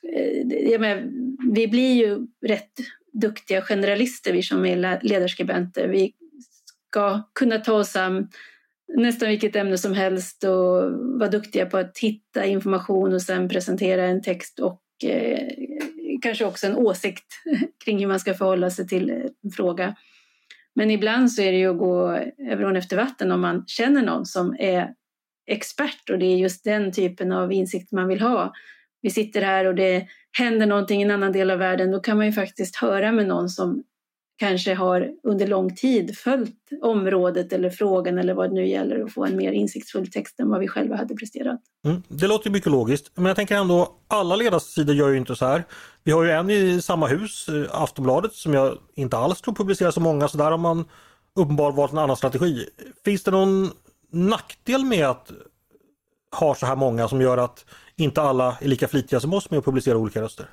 blir ju rätt duktiga generalister, vi som är ledarskribenter. Vi ska kunna ta oss an nästan vilket ämne som helst och vara duktiga på att hitta information och sen presentera en text och kanske också en åsikt kring hur man ska förhålla sig till en fråga. Men ibland så är det ju att gå över ån efter vatten om man känner någon som är expert, och det är just den typen av insikt man vill ha. Vi sitter här och det händer någonting i en annan del av världen, då kan man ju faktiskt höra med någon som kanske har under lång tid följt området eller frågan eller vad det nu gäller att få en mer insiktsfull text än vad vi själva hade presterat. Det låter ju mycket logiskt, men jag tänker ändå, alla ledarsidor gör ju inte så här. Vi har ju en i samma hus, Aftonbladet, som jag inte alls tror publicerar så många, så där har man uppenbarligen valt en annan strategi. Finns det någon nackdel med att ha så här många som gör att inte alla är lika flitiga som oss med att publicera olika röster?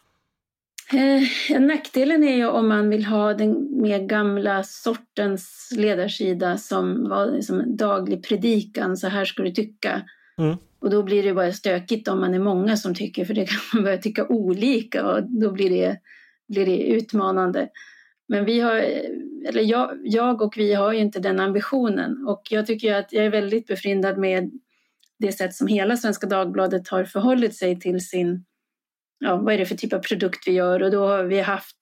Nackdelen är ju om man vill ha den mer gamla sortens ledarsida som var som en daglig predikan, så här ska du tycka. Och då blir det bara stökigt om man är många som tycker, för det kan man börja tycka olika och då blir det utmanande. Men vi har, eller jag och vi har ju inte den ambitionen, och jag tycker att jag är väldigt befryndad med det sätt som hela Svenska Dagbladet har förhållit sig till sin, vad är det för typ av produkt vi gör, och då har vi haft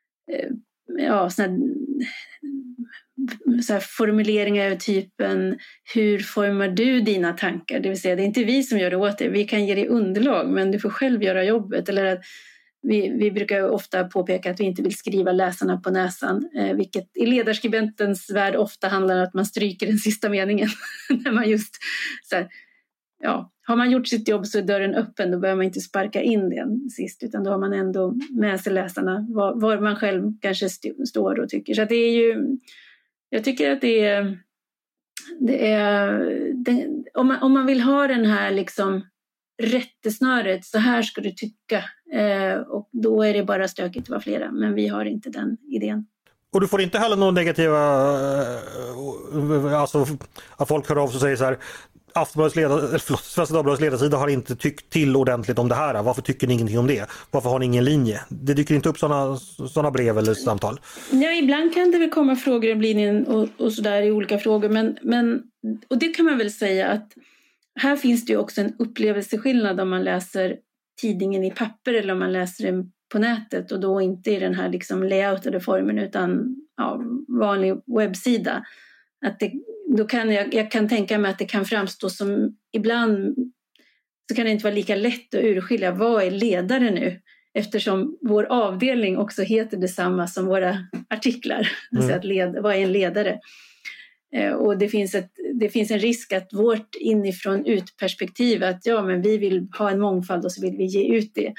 så här formuleringar av typen hur formar du dina tankar, det vill säga det är inte vi som gör det åt dig, vi kan ge dig underlag men du får själv göra jobbet, eller att vi brukar ofta påpeka att vi inte vill skriva läsarna på näsan, vilket i ledarskribentens värld ofta handlar om att man stryker den sista meningen när man just så här, har man gjort sitt jobb så är dörren öppen, då behöver man inte sparka in den sist, utan då har man ändå med sig läsarna var man själv kanske står och tycker. Så att det är ju, jag tycker att om man vill ha den här liksom rättesnöret, så här ska du tycka, och då är det bara stökigt att vara flera, men vi har inte den idén. Och du får inte heller någon negativa, alltså att folk hör av sig och säger så här: Svenska Dagbladets ledarsida har inte tyckt till ordentligt om det här. Varför tycker ni ingenting om det? Varför har ni ingen linje? Det dyker inte upp sådana brev eller samtal. Ja, ibland kan det väl komma frågor om linjen och sådär i olika frågor. Men, och det kan man väl säga att här finns det ju också en upplevelseskillnad om man läser tidningen i papper eller om man läser den på nätet, och då inte i den här liksom layoutade formen utan vanlig webbsida. Att då kan jag kan tänka mig att det kan framstå som, ibland så kan det inte vara lika lätt att urskilja vad är ledare nu, eftersom vår avdelning också heter detsamma som våra artiklar. Alltså vad är en ledare? Och det finns en risk att vårt inifrån ut-perspektiv, att men vi vill ha en mångfald och så vill vi ge ut det.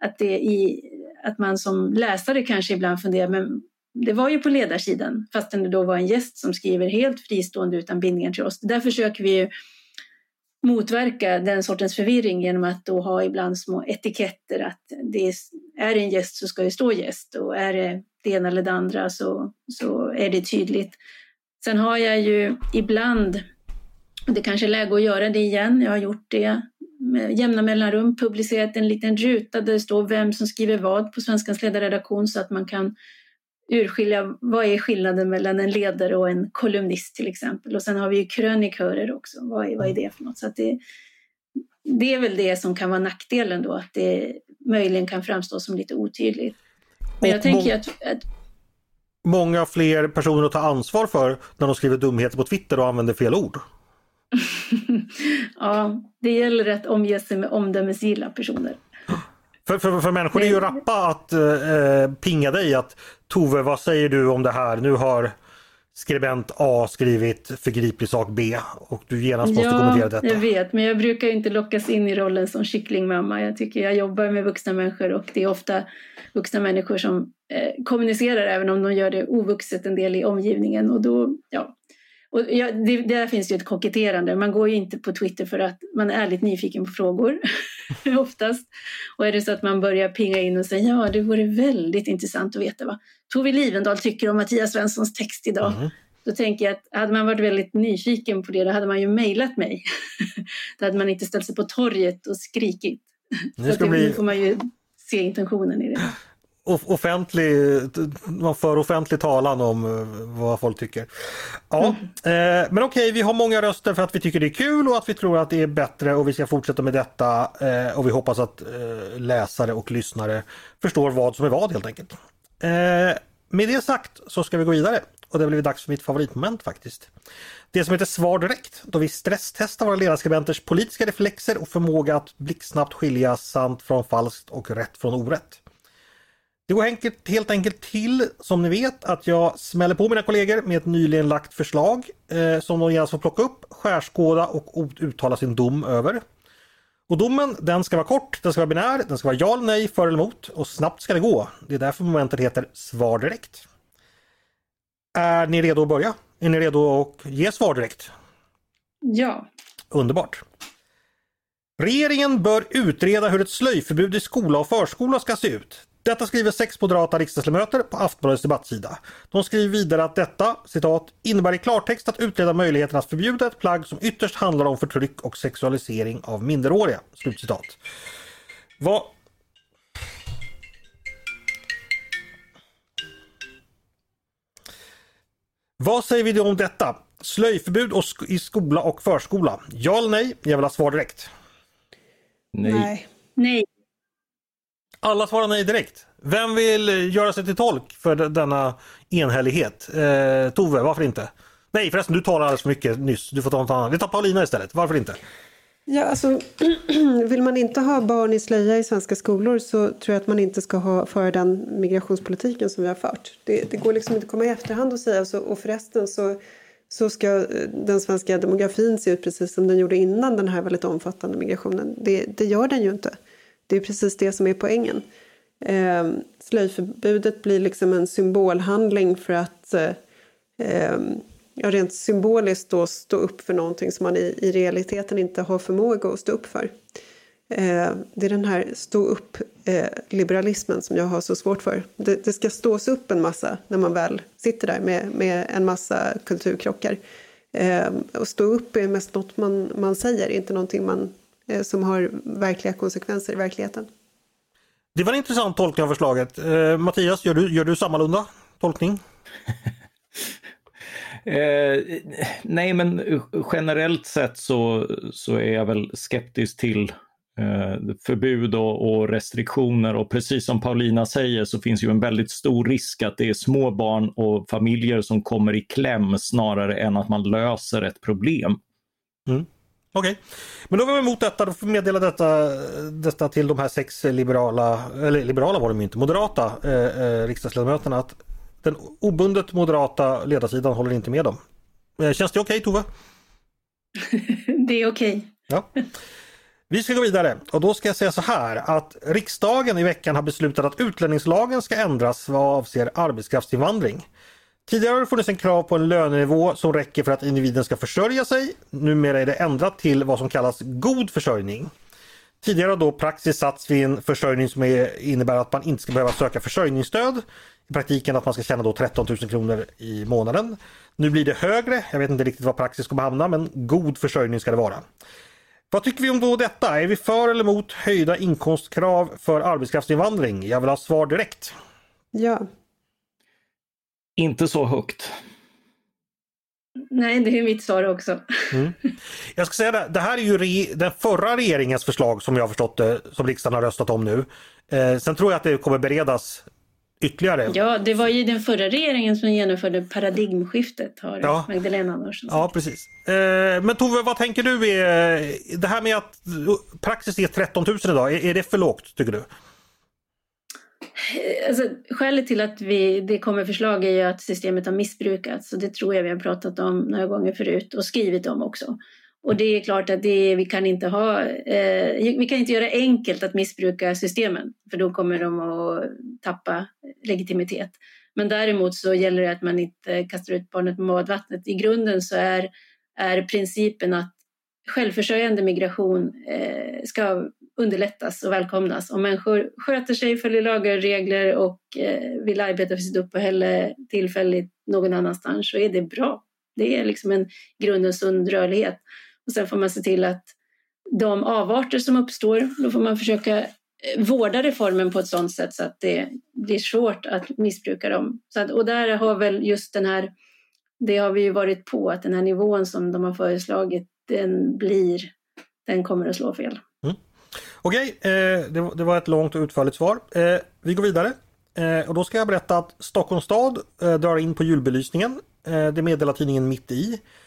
Att man som läsare kanske ibland funderar, men det var ju på ledarsidan, fast det då var en gäst som skriver helt fristående utan bindningar till oss. Där försöker vi ju motverka den sortens förvirring genom att då ha ibland små etiketter, att är det en gäst så ska det stå gäst, och är det ena eller det andra så är det tydligt. Sen har jag ju ibland, och det kanske är läge att göra det igen, jag har gjort det med jämna mellanrum, publicerat en liten ruta där det står vem som skriver vad på Svenskans ledarredaktion, så att man kan urskilja vad är skillnaden mellan en ledare och en kolumnist till exempel. Och sen har vi ju krönikörer också. Vad är det för något? Så att det är väl det som kan vara nackdelen då, att det möjligen kan framstå som lite otydligt. Men jag tänker att många fler personer att ta ansvar för när de skriver dumheter på Twitter och använder fel ord. Ja, det gäller att omge sig med omdömesgilla personer. För människor är ju rappa att pinga dig att Tove, vad säger du om det här? Nu har skribent A skrivit förgriplig sak B och du genast måste kommentera detta. Jag vet, men jag brukar inte lockas in i rollen som kycklingmamma. Jag tycker jag jobbar med vuxna människor, och det är ofta vuxna människor som kommunicerar även om de gör det ovuxet en del i omgivningen, och då, Och där finns det ju ett koketterande. Man går ju inte på Twitter för att man är ärligt nyfiken på frågor oftast. Och är det så att man börjar pinga in och säga det vore väldigt intressant att veta vad Tove Livendal tycker om Mattias Svenssons text idag. Då tänker jag att hade man varit väldigt nyfiken på det, då hade man ju mejlat mig. Då hade man inte ställt sig på torget och skrikit. Nu får man ju se intentionen i det. Man för offentlig talan om vad folk tycker. Ja, men okej, vi har många röster för att vi tycker det är kul och att vi tror att det är bättre, och vi ska fortsätta med detta, och vi hoppas att läsare och lyssnare förstår vad som är vad helt enkelt. Med det sagt så ska vi gå vidare, och det blir dags för mitt favoritmoment faktiskt. Det som heter Svar direkt, då vi stresstestar våra ledarskribenters politiska reflexer och förmåga att blixtsnabbt skilja sant från falskt och rätt från orätt. Det går helt enkelt till, som ni vet, att jag smäller på mina kollegor med ett nyligen lagt förslag som de genast får plocka upp, skärskåda och uttala sin dom över. Och domen, den ska vara kort, den ska vara binär, den ska vara ja eller nej, för eller emot, och snabbt ska det gå. Det är därför momentet heter svar direkt. Är ni redo att börja? Är ni redo att ge svar direkt? Ja. Underbart. Regeringen bör utreda hur ett slöjförbud i skola och förskola ska se ut. Detta skriver 6 moderata riksdagsledamöter på Aftonbladets debattsida. De skriver vidare att detta, citat, innebär i klartext att utreda möjligheten att förbjuda ett plagg som ytterst handlar om förtryck och sexualisering av minderåriga. Slutcitat. Vad säger vi då om detta? Slöjförbud i skola och förskola. Ja eller nej? Jag vill ha svar direkt. Nej. Alla svarar nej direkt. Vem vill göra sig till tolk för denna enhällighet? Tove, varför inte? Nej, förresten, du talade alldeles för mycket nyss. Du får ta något annat. Vi tar Paulina istället. Varför inte? Ja, alltså, vill man inte ha barn i slöja i svenska skolor så tror jag att man inte ska föra den migrationspolitiken som vi har fört. Det går liksom inte att komma i efterhand och säga och förresten så ska den svenska demografin se ut precis som den gjorde innan den här väldigt omfattande migrationen. Det gör den ju inte. Det är precis det som är poängen. Slöjförbudet blir liksom en symbolhandling för att rent symboliskt då stå upp för någonting som man i realiteten inte har förmåga att stå upp för. Det är den här stå upp liberalismen som jag har så svårt för. Det ska stås upp en massa när man väl sitter där med en massa kulturkrockar. Och stå upp är mest något man säger, inte någonting som har verkliga konsekvenser i verkligheten. Det var en intressant tolkning av förslaget. Mattias, gör du sammalunda tolkning? Nej, men generellt sett så är jag väl skeptisk till förbud och restriktioner, och precis som Paulina säger så finns ju en väldigt stor risk att det är små barn och familjer som kommer i kläm snarare än att man löser ett problem. Okej. Men då var vi emot detta, då får vi meddela detta till de här 6 liberala var de inte, moderata riksdagsledamöterna, att den obundet moderata ledarsidan håller inte med dem. Känns det okej, Tove? Det är okej. Ja. Vi ska gå vidare, och då ska jag säga så här att riksdagen i veckan har beslutat att utlänningslagen ska ändras vad avser arbetskraftsinvandring. Tidigare har det funnits en krav på en lönenivå som räcker för att individen ska försörja sig. Numera är det ändrat till vad som kallas god försörjning. Tidigare har då praxis satts vid en försörjning som innebär att man inte ska behöva söka försörjningsstöd. I praktiken att man ska tjäna då 13 000 kronor i månaden. Nu blir det högre, jag vet inte riktigt vad praxis kommer hamna, men god försörjning ska det vara. Vad tycker vi om då detta? Är vi för eller emot höjda inkomstkrav för arbetskraftsinvandring? Jag vill ha svar direkt. Ja. Inte så högt. Nej, det är mitt svar också. Jag ska säga det här är ju den förra regeringens förslag som jag har förstått det, som riksdagen har röstat om nu. Sen tror jag att det kommer beredas ytterligare. Ja, det var ju den förra regeringen som genomförde paradigmskiftet, har Magdalena Andersson sagt. Ja, precis. Men Tove, vad tänker du? Det här med att praxis är 13 000 idag, är det för lågt tycker du? Alltså, skälet till att det kommer förslag är ju att systemet har missbrukats, och det tror jag vi har pratat om några gånger förut och skrivit om också. Och det är klart att vi kan inte göra enkelt att missbruka systemen, för då kommer de att tappa legitimitet. Men däremot så gäller det att man inte kastar ut barnet med badvattnet. I grunden så är principen att självförsörjande migration ska underlättas och välkomnas. Om människor sköter sig, följer lagar och regler och vill arbeta för sitt uppehälle tillfälligt någon annanstans, så är det bra. Det är liksom en grundens sund rörlighet. Och sen får man se till att de avarter som uppstår, då får man försöka vårda reformen på ett sådant sätt så att det blir svårt att missbruka dem. Och där har väl just det har vi ju varit på, att den här nivån som de har föreslagit, den kommer att slå fel. Okej, det var ett långt och utförligt svar. Vi går vidare. Och då ska jag berätta att Stockholms stad drar in på julbelysningen. Det meddelar tidningen Mitt i.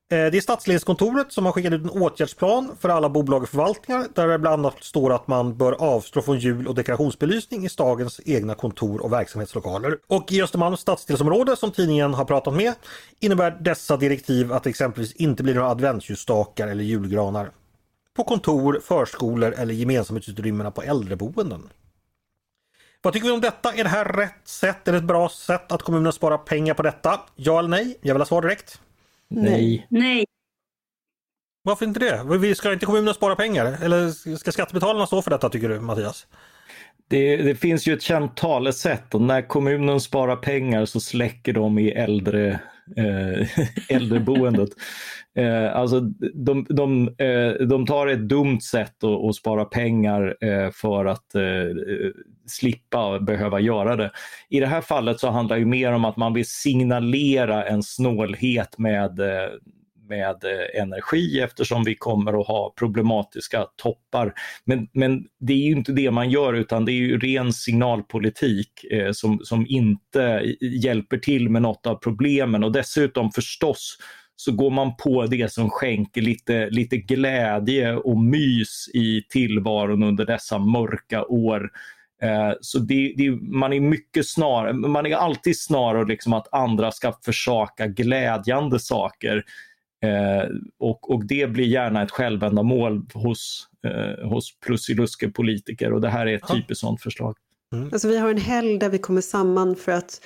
Det är Stadsledningskontoret som har skickat ut en åtgärdsplan för alla bolag och förvaltningar där det bland annat står att man bör avstå från jul- och dekorationsbelysning i stadens egna kontor och verksamhetslokaler. Och i Östermalms stadsdelsområde som tidningen har pratat med innebär dessa direktiv att det exempelvis inte blir några adventsljusstakar eller julgranar på kontor, förskolor eller gemensamhetsutrymmena på äldreboenden. Vad tycker vi om detta? Är det här rätt sätt? Är det ett bra sätt att kommunerna sparar pengar på detta? Ja eller nej? Jag vill ha svar direkt. Nej. Varför inte det? Ska inte kommunerna spara pengar? Eller ska skattebetalarna stå för detta, tycker du, Mattias? Det finns ju ett känt talesätt och när kommunen sparar pengar så släcker de i äldreboendet. Alltså de tar ett dumt sätt att spara pengar för att slippa behöva göra det. I det här fallet så handlar det mer om att man vill signalera en snålhet med energi eftersom vi kommer att ha problematiska toppar. Men det är ju inte det man gör utan det är ju ren signalpolitik som inte hjälper till med något av problemen och dessutom förstås så går man på det som skänker lite glädje och mys i tillvaron under dessa mörka år. Så man är mycket snarare, man är alltid snarare liksom att andra ska försaka glädjande saker. Och det blir gärna ett självändamål hos prussiluske politiker och det här är ett typiskt sådant förslag. Alltså vi har en helg där vi kommer samman för att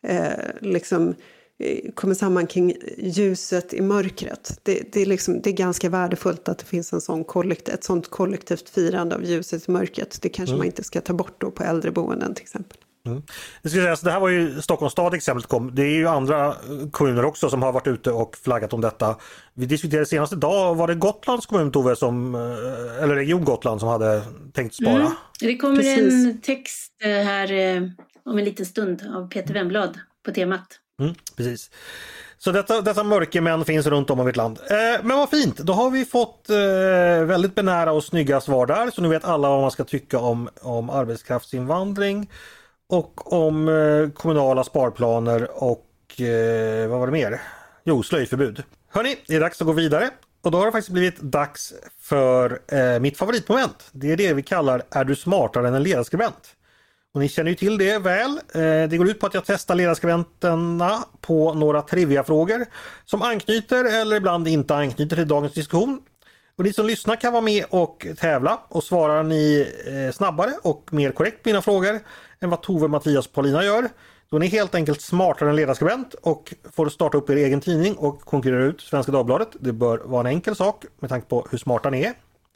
kommer samman kring ljuset i mörkret. Det är ganska värdefullt att det finns ett sånt kollektivt firande av ljuset i mörkret. Det kanske man inte ska ta bort då på äldreboenden till exempel. Det ska sägas, det här var ju Stockholms stad exemplet kom. Det är ju andra kommuner också som har varit ute och flaggat om detta. Vi diskuterade senast idag, var det Gotlands kommun, Tove, eller Region Gotland som hade tänkt spara? Det kommer en text här om en liten stund av Peter Wemblad på temat. Precis. Så dessa mörkermän finns runt om i vårt land. Men vad fint, då har vi fått väldigt benära och snygga svar där. Så nu vet alla vad man ska tycka om arbetskraftsinvandring och om kommunala sparplaner och vad var det mer? Jo, slöjförbud. Hörrni, det är dags att gå vidare. Och då har det faktiskt blivit dags för mitt favoritmoment. Det är det vi kallar Är du smartare än en ledarskribent? Och ni känner ju till det väl. Det går ut på att jag testar ledarskribenterna på några trivia-frågor som anknyter eller ibland inte anknyter till dagens diskussion. Och ni som lyssnar kan vara med och tävla och svarar ni snabbare och mer korrekt på mina frågor än vad Tove, Mattias och Paulina gör. Då är ni helt enkelt smartare än ledarskribent och får starta upp er egen tidning och konkurrera ut Svenska Dagbladet. Det bör vara en enkel sak med tanke på hur smarta ni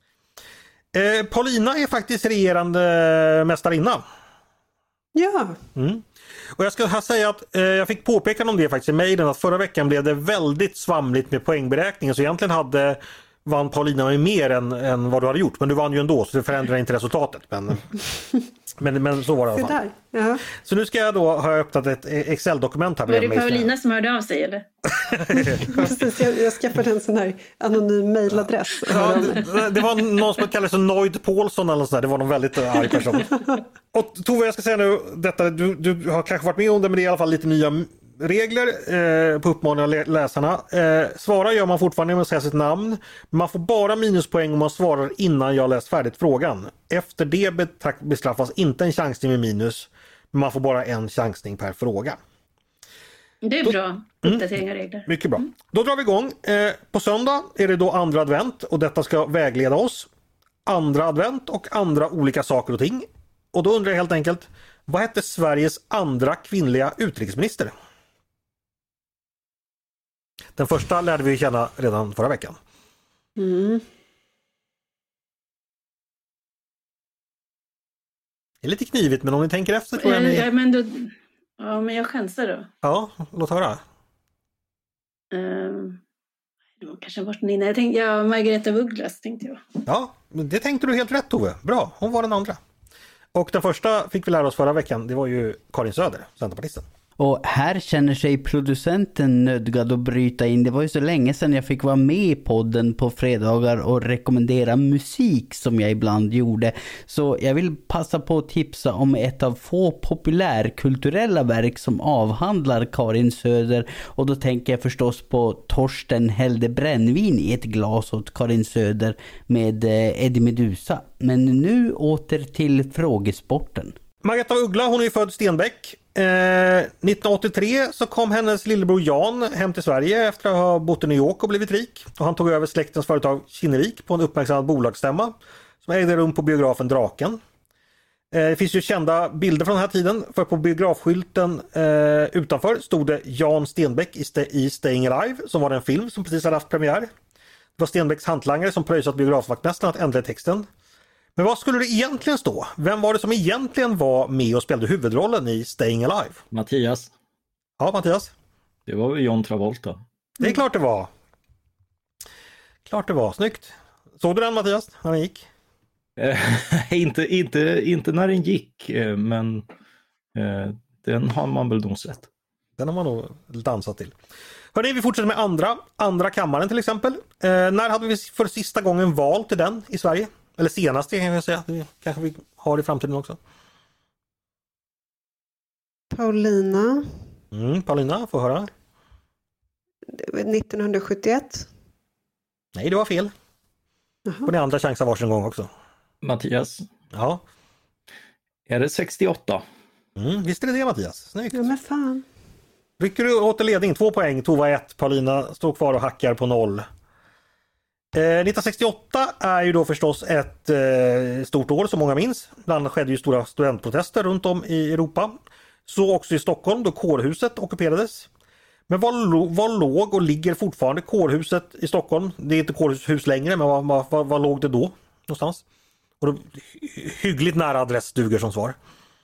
är. Paulina är faktiskt regerande mästarinna. Ja. Och jag ska säga att jag fick påpeka om det faktiskt i mejlen att förra veckan blev det väldigt svamligt med poängberäkningen så egentligen vann Paulina med mer än vad du hade gjort men du vann ju ändå så det förändrar inte resultatet men så var det i alla fall. Ja. Så nu ska jag då ha öppnat ett Excel-dokument här. Var det Paulina som hörde av sig eller? Precis, jag skaffade en sån här anonym mejladress. Ja, det var någon som kallades för Noid Paulsson eller sådär. Det var någon väldigt arg person. Och Tove, jag ska säga nu detta, du har kanske varit med om det men det är i alla fall lite nya regler på uppmaning av läsarna. Svara gör man fortfarande med att säga sitt namn. Man får bara minuspoäng om man svarar innan jag läst färdigt frågan. Efter det bestraffas inte en chansning med minus. Men man får bara en chansning per fråga. Det är bra uppdatering av regler. Mycket bra. Då drar vi igång. På söndag är det då andra advent och detta ska vägleda oss. Andra advent och andra olika saker och ting. Och då undrar jag helt enkelt, vad hette Sveriges andra kvinnliga utrikesminister? Den första lärde vi känna redan förra veckan. Det är lite knivigt men om ni tänker efter tror jag ni... men jag chansar då. Ja, låt höra. Det var kanske bort innan. Jag tänkte, Margareta af Ugglas tänkte jag. Ja, det tänkte du helt rätt Tove. Bra, hon var den andra. Och den första fick vi lära oss förra veckan, det var ju Karin Söder, centerpartisten. Och här känner sig producenten nödgad att bryta in. Det var ju så länge sedan jag fick vara med i podden på fredagar och rekommendera musik som jag ibland gjorde. Så jag vill passa på att tipsa om ett av få populärkulturella verk som avhandlar Karin Söder. Och då tänker jag förstås på Torsten hällde brännvin i ett glas åt Karin Söder med Eddie Meduza. Men nu åter till frågesporten. Margareta af Uggla, hon är född Stenbeck. 1983 så kom hennes lillebror Jan hem till Sverige efter att ha bott i New York och blivit rik. Och han tog över släktens företag Kinnevik på en uppmärksammad bolagsstämma som ägde rum på biografen Draken. Det finns ju kända bilder från den här tiden, för på biografskylten utanför stod det Jan Stenbeck i Staying Alive, som var en film som precis hade haft premiär. Det var Stenbecks hantlangare som pröjsat biografvaktmästaren att ändra texten. Men vad skulle det egentligen stå? Vem var det som egentligen var med och spelade huvudrollen i Staying Alive? Mattias. Ja, Mattias. Det var väl John Travolta. Det är klart det var. Klart det var. Snyggt. Såg du den, Mattias, när den gick? Inte när den gick, men den har man väl nog sett. Den har man nog dansat till. Hörrni, vi fortsätter med andra kammaren till exempel. När hade vi för sista gången val till den i Sverige? Eller senaste kan jag säga. Det kanske vi har i framtiden också. Paulina. Paulina, får höra. 1971. Nej, det var fel. Får ni andra chanser varsin gång också. Mattias. Ja. Är det 68? Visst är det Mattias. Snyggt. Ja, men fan. Rycker du åter ledning, 2 poäng, Tova 1, Paulina står kvar och hackar på 0. 1968 är ju då förstås ett stort år som många minns. Bland annat skedde ju stora studentprotester runt om i Europa. Så också i Stockholm då kårhuset ockuperades. Men var låg och ligger fortfarande kårhuset i Stockholm? Det är inte kårhus längre, men var låg det då någonstans? Och då, hyggligt nära adressstugor som svar.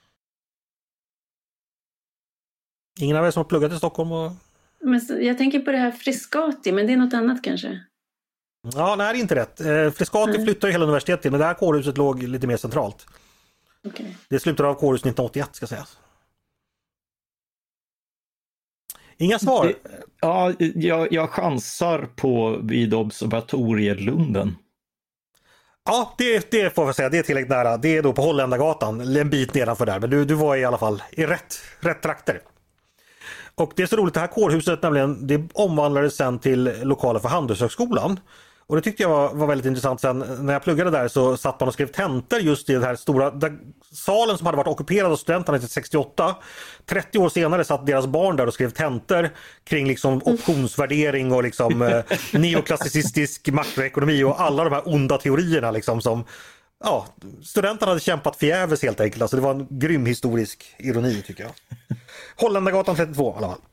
Ingen av er som har pluggat i Stockholm? Men jag tänker på det här Frescati, men det är något annat kanske? Ja, nej, det är inte rätt. Frescati flyttade hela universitetet till, men det här kårhuset låg lite mer centralt. Okay. Det slutade av kårhus 1981 ska sägas. Inga svar? Jag chansar på vid observatorielunden. Ja, det får jag säga. Det är tillräckligt nära. Det är då på Holländargatan, en bit nedanför där. Men du var i alla fall i rätt trakter. Och det är så roligt, det här kårhuset nämligen, det omvandlades sen till lokaler för Handelshögskolan. Och det tyckte jag var väldigt intressant. Sen när jag pluggade där så satt man och skrev tentor just i den här stora salen som hade varit ockuperad av studenterna till 68. 30 år senare satt deras barn där och skrev tentor kring liksom optionsvärdering och liksom neoklassicistisk makroekonomi och alla de här onda teorierna liksom som studenterna hade kämpat förgäves helt enkelt. Alltså det var en grym historisk ironi tycker jag. Holländargatan 32 i alla fall.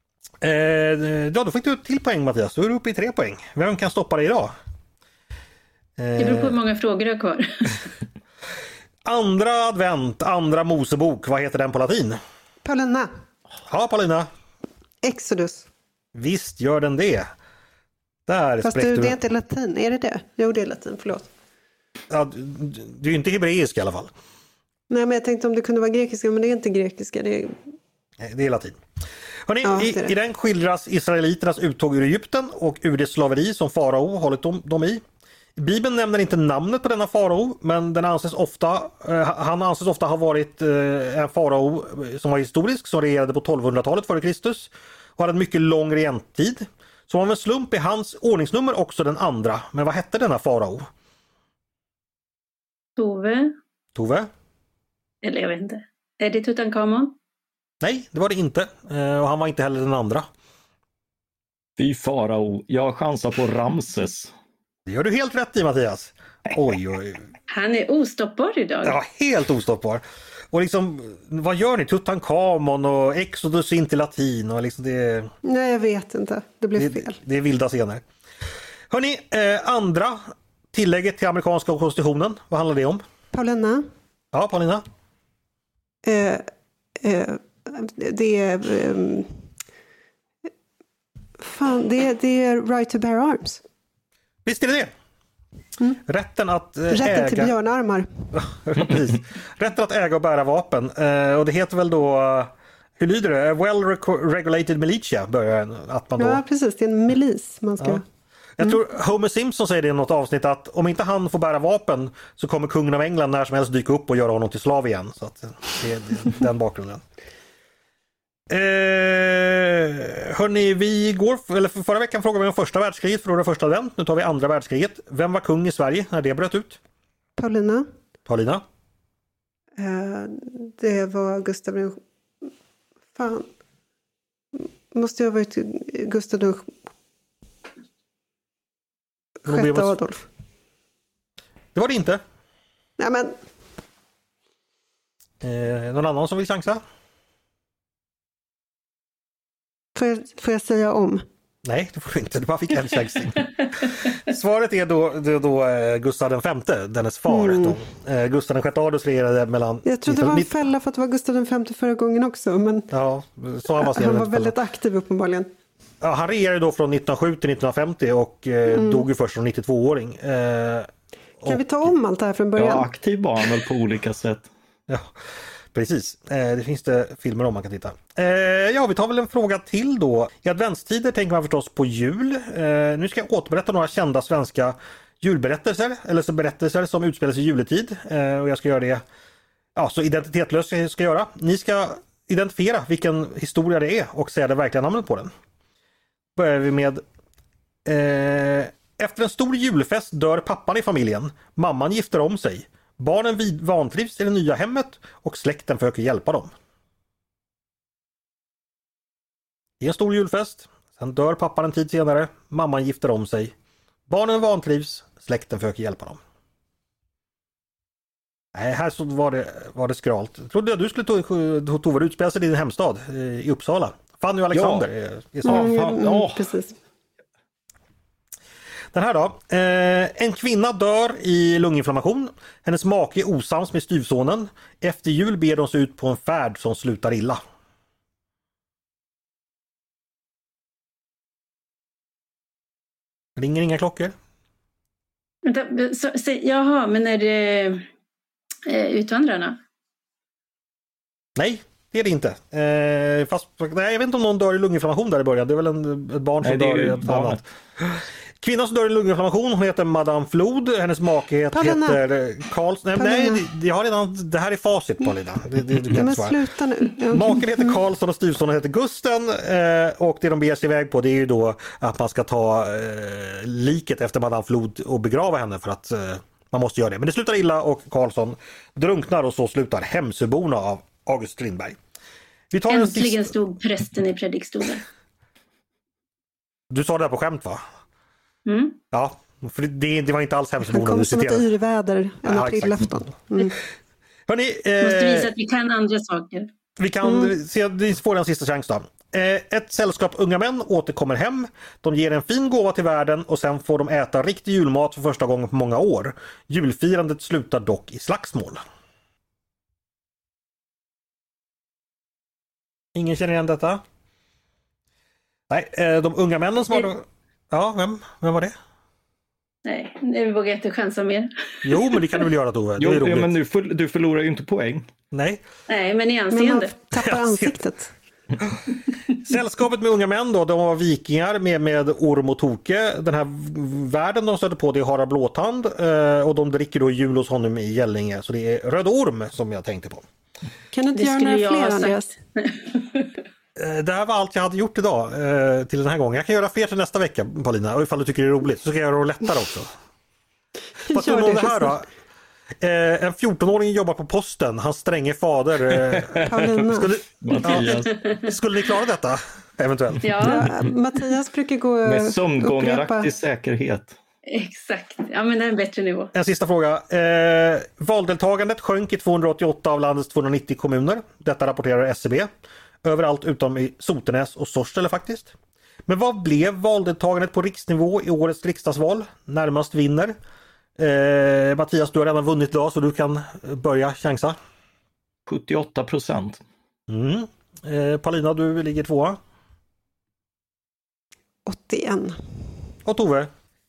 Då fick du till poäng Mattias. Då är du uppe i 3 poäng. Vem kan stoppa dig idag? Det beror på hur många frågor du har kvar. Andra advent, andra Mosebok. Vad heter den på latin? Paulina. Ja, Paulina. Exodus. Visst gör den det. Där fast det är inte latin, är det det? Jo, det är latin, förlåt. Ja, det är ju inte hebreisk i alla fall. Nej, men jag tänkte om det kunde vara grekiska, men det är inte grekiska. Nej, det är latin. Hörrni, i den skildras israeliternas uttåg ur Egypten och ur det slaveri som farao hållit dem i. Bibeln nämner inte namnet på denna farao, men han anses ofta ha varit en farao som var historisk, som regerade på 1200-talet före Kristus och hade en mycket lång regenttid. Så av en slump är hans ordningsnummer också den andra. Men vad hette denna farao? Tove? Eller jag vet inte. Är det Tutankhamon? Nej, det var det inte. Och han var inte heller den andra. Fy farao, jag chansar på Ramses. Det gör du helt rätt i Mattias. Oj. Han är ostoppbar idag. Ja, helt ostoppbar. Och liksom, vad gör ni? Tutankhamon och Exodus in till latin och liksom det... Nej, jag vet inte. Det blev fel. Det är vilda scener. Hörrni, andra tillägget till amerikanska konstitutionen. Vad handlar det om? Paulina. Ja, Paulina. Det är... det är right to bear arms. Visst är det det? Rätten att Rätten till björnarmar. Rätten att äga och bära vapen. Och det heter väl då Hur lyder det? Well-regulated militia börjar att man då... Ja, precis. Det är en milis man ska... Ja. Jag tror Homer Simpson säger det i något avsnitt att om inte han får bära vapen så kommer kungen av England när som helst dyka upp och göra honom till slav igen. Så att det är den bakgrunden. Hörrni, förra veckan frågade vi om första världskriget, för då var det första advent. Nu tar vi andra världskriget. Vem var kung i Sverige när det bröt ut? Paulina. Det var Gustav den... Fan. Måste jag ha varit Gustav den... Sjätte Adolf. Det var det inte. Nej, men... Någon annan som vill chansa? Får jag säga om? Nej, det får du inte. Du bara fick en chansning. Svaret är då Gustav den femte, dennes far. Gustav den sjätte Adolf regerade mellan... Jag trodde det var en fälla för att det var Gustav den femte förra gången också. Men ja, så han var väldigt aktiv uppenbarligen. Ja, han regerade då från 1907 till 1950 och dog ju först som 92-åring. Kan vi ta om allt det här från början? Ja, aktiv var han väl på olika sätt. Ja, precis. Det finns det filmer om man kan titta. Ja, vi tar väl en fråga till då. I adventstider tänker man förstås på jul. Nu ska jag återberätta några kända svenska julberättelser, eller så berättelser som utspelas i juletid. Och jag ska göra det så identitetslöst jag ska göra. Ni ska identifiera vilken historia det är och säga det verkliga namnet på den. Börjar vi med efter en stor julfest dör pappan i familjen. Mamman gifter om sig. Barnen vantrivs i det nya hemmet och släkten försöker hjälpa dem. I en stor julfest. Sen dör pappan en tid senare. Mamman gifter om sig. Barnen vantrivs. Släkten försöker hjälpa dem. Nej, här så var det skralt. Jag trodde du skulle Tove utspela sig i din hemstad i Uppsala. Fanny och Alexander. Precis. Den här då. En kvinna dör i lunginflammation. Hennes make är osams med styvsonen. Efter jul ber de sig ut på en färd som slutar illa. Ringer inga klockor? Jaha, men är det Utvandrarna? Nej, det är det inte. Nej, jag vet inte om någon dör i lunginflammation där i början. Det är väl ett barn som dör i ett annat. Kvinnan som dör i lunginflammation, hon heter Madame Flod. Hennes make heter Karls... Nej, jag har redan... Det här är facit, Paulina. Men sluta nu. Maken heter Karlsson och styvsonen heter Gusten. Och det de ber sig iväg på, det är ju då att man ska ta liket efter Madame Flod och begrava henne för att man måste göra det. Men det slutar illa och Karlsson drunknar och så slutar Hemsöborna av August Strindberg. Vi tar äntligen stod prästen i predikstolen. Du sa det här på skämt, va? Mm. Ja, för det var inte alls Hemsöborna. Han kom som ett yrväder en aprilafton. Hörrni, måste visa att vi kan andra saker. Vi kan se, vi får en sista chans då. Ett sällskap unga män återkommer hem. De ger en fin gåva till världen och sen får de äta riktig julmat för första gången på många år. Julfirandet slutar dock i slagsmål. Ingen känner igen detta? Nej, de unga männen som har... Ja, vem var det? Nej, nu vågar jag inte chansa mer. Jo, men det kan du väl göra, Tove. Det är roligt. Men du förlorar ju inte poäng. Nej. Nej, men i anseende. Men man tappar ansiktet. Sällskapet med unga män då, de var vikingar med Orm och Toke. Den här världen de stöter på, det är Harald Blåtand. Och de dricker då jul hos honom i Gällinge. Så det är Röd Orm som jag tänkte på. Kan du inte göra några fler, Andreas? Det här var allt jag hade gjort idag till den här gången. Jag kan göra fler till nästa vecka, Paulina. Och ifall du tycker det är roligt så ska jag göra det lättare också. Vad tror du om det här då? En 14-åring jobbar på posten. Hans stränge fader. Skulle ni klara detta? Eventuellt. Ja. Mattias brukar gå med sömngångaraktig säkerhet. Exakt. Ja, men det är en bättre nivå. En sista fråga. Valdeltagandet sjönk i 288 av landets 290 kommuner. Detta rapporterar SCB. Överallt utom i Sotenäs och Sorsele faktiskt. Men vad blev valdeltagandet på riksnivå i årets riksdagsval? Närmast vinner. Mattias, du har redan vunnit idag så du kan börja chansa. 78%. Paulina, du ligger tvåa. 81. Och Tove?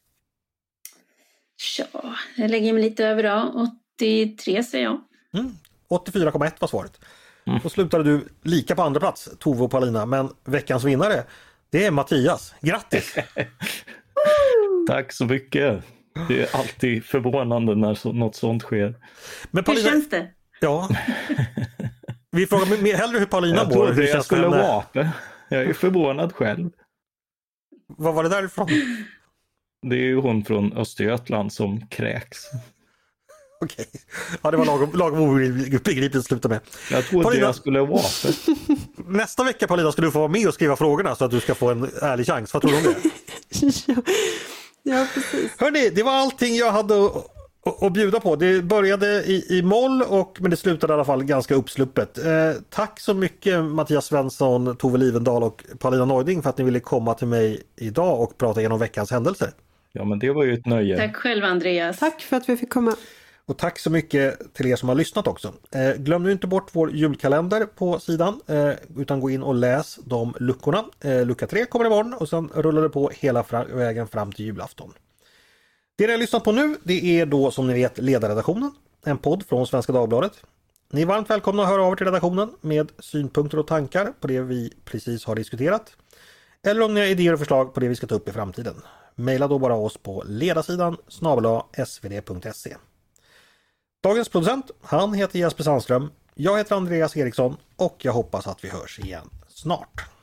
Ja, jag lägger mig lite över då. 83 säger jag. 84,1 var svaret. Då slutade du lika på andra plats, Tove och Paulina, men veckans vinnare, det är Mattias. Grattis! Tack så mycket. Det är alltid förvånande när något sånt sker. Men Paulina, hur känns det? Ja. Vi frågar hellre hur Paulina mår. Jag trodde jag skulle vara. Jag är förvånad själv. Vad var det därifrån? Det är ju hon från Östergötland som kräks. Okej. Ja, det var lagom obegripligt att sluta med. Jag trodde Paulina, jag skulle vara. Nästa vecka, Paulina, ska du få vara med och skriva frågorna så att du ska få en ärlig chans. Vad tror du om det? Ja, precis. Hörrni, det var allting jag hade att bjuda på. Det började i moll, men det slutade i alla fall ganska uppsluppet. Tack så mycket Mattias Svensson, Tove Livendal och Paulina Neuding för att ni ville komma till mig idag och prata igenom veckans händelser. Ja, men det var ju ett nöje. Tack själv Andreas. Tack för att vi fick komma. Och tack så mycket till er som har lyssnat också. Glöm nu inte bort vår julkalender på sidan, utan gå in och läs de luckorna. Lucka 3 kommer imorgon och sen rullar det på hela vägen fram till julafton. Det ni har lyssnat på nu, det är då som ni vet Ledarredaktionen, en podd från Svenska Dagbladet. Ni är varmt välkomna att höra av er till redaktionen med synpunkter och tankar på det vi precis har diskuterat. Eller om ni har idéer och förslag på det vi ska ta upp i framtiden. Maila då bara oss på ledarsidan@svd.se. Dagens producent, han heter Jesper Sandström. Jag heter Andreas Eriksson och jag hoppas att vi hörs igen snart.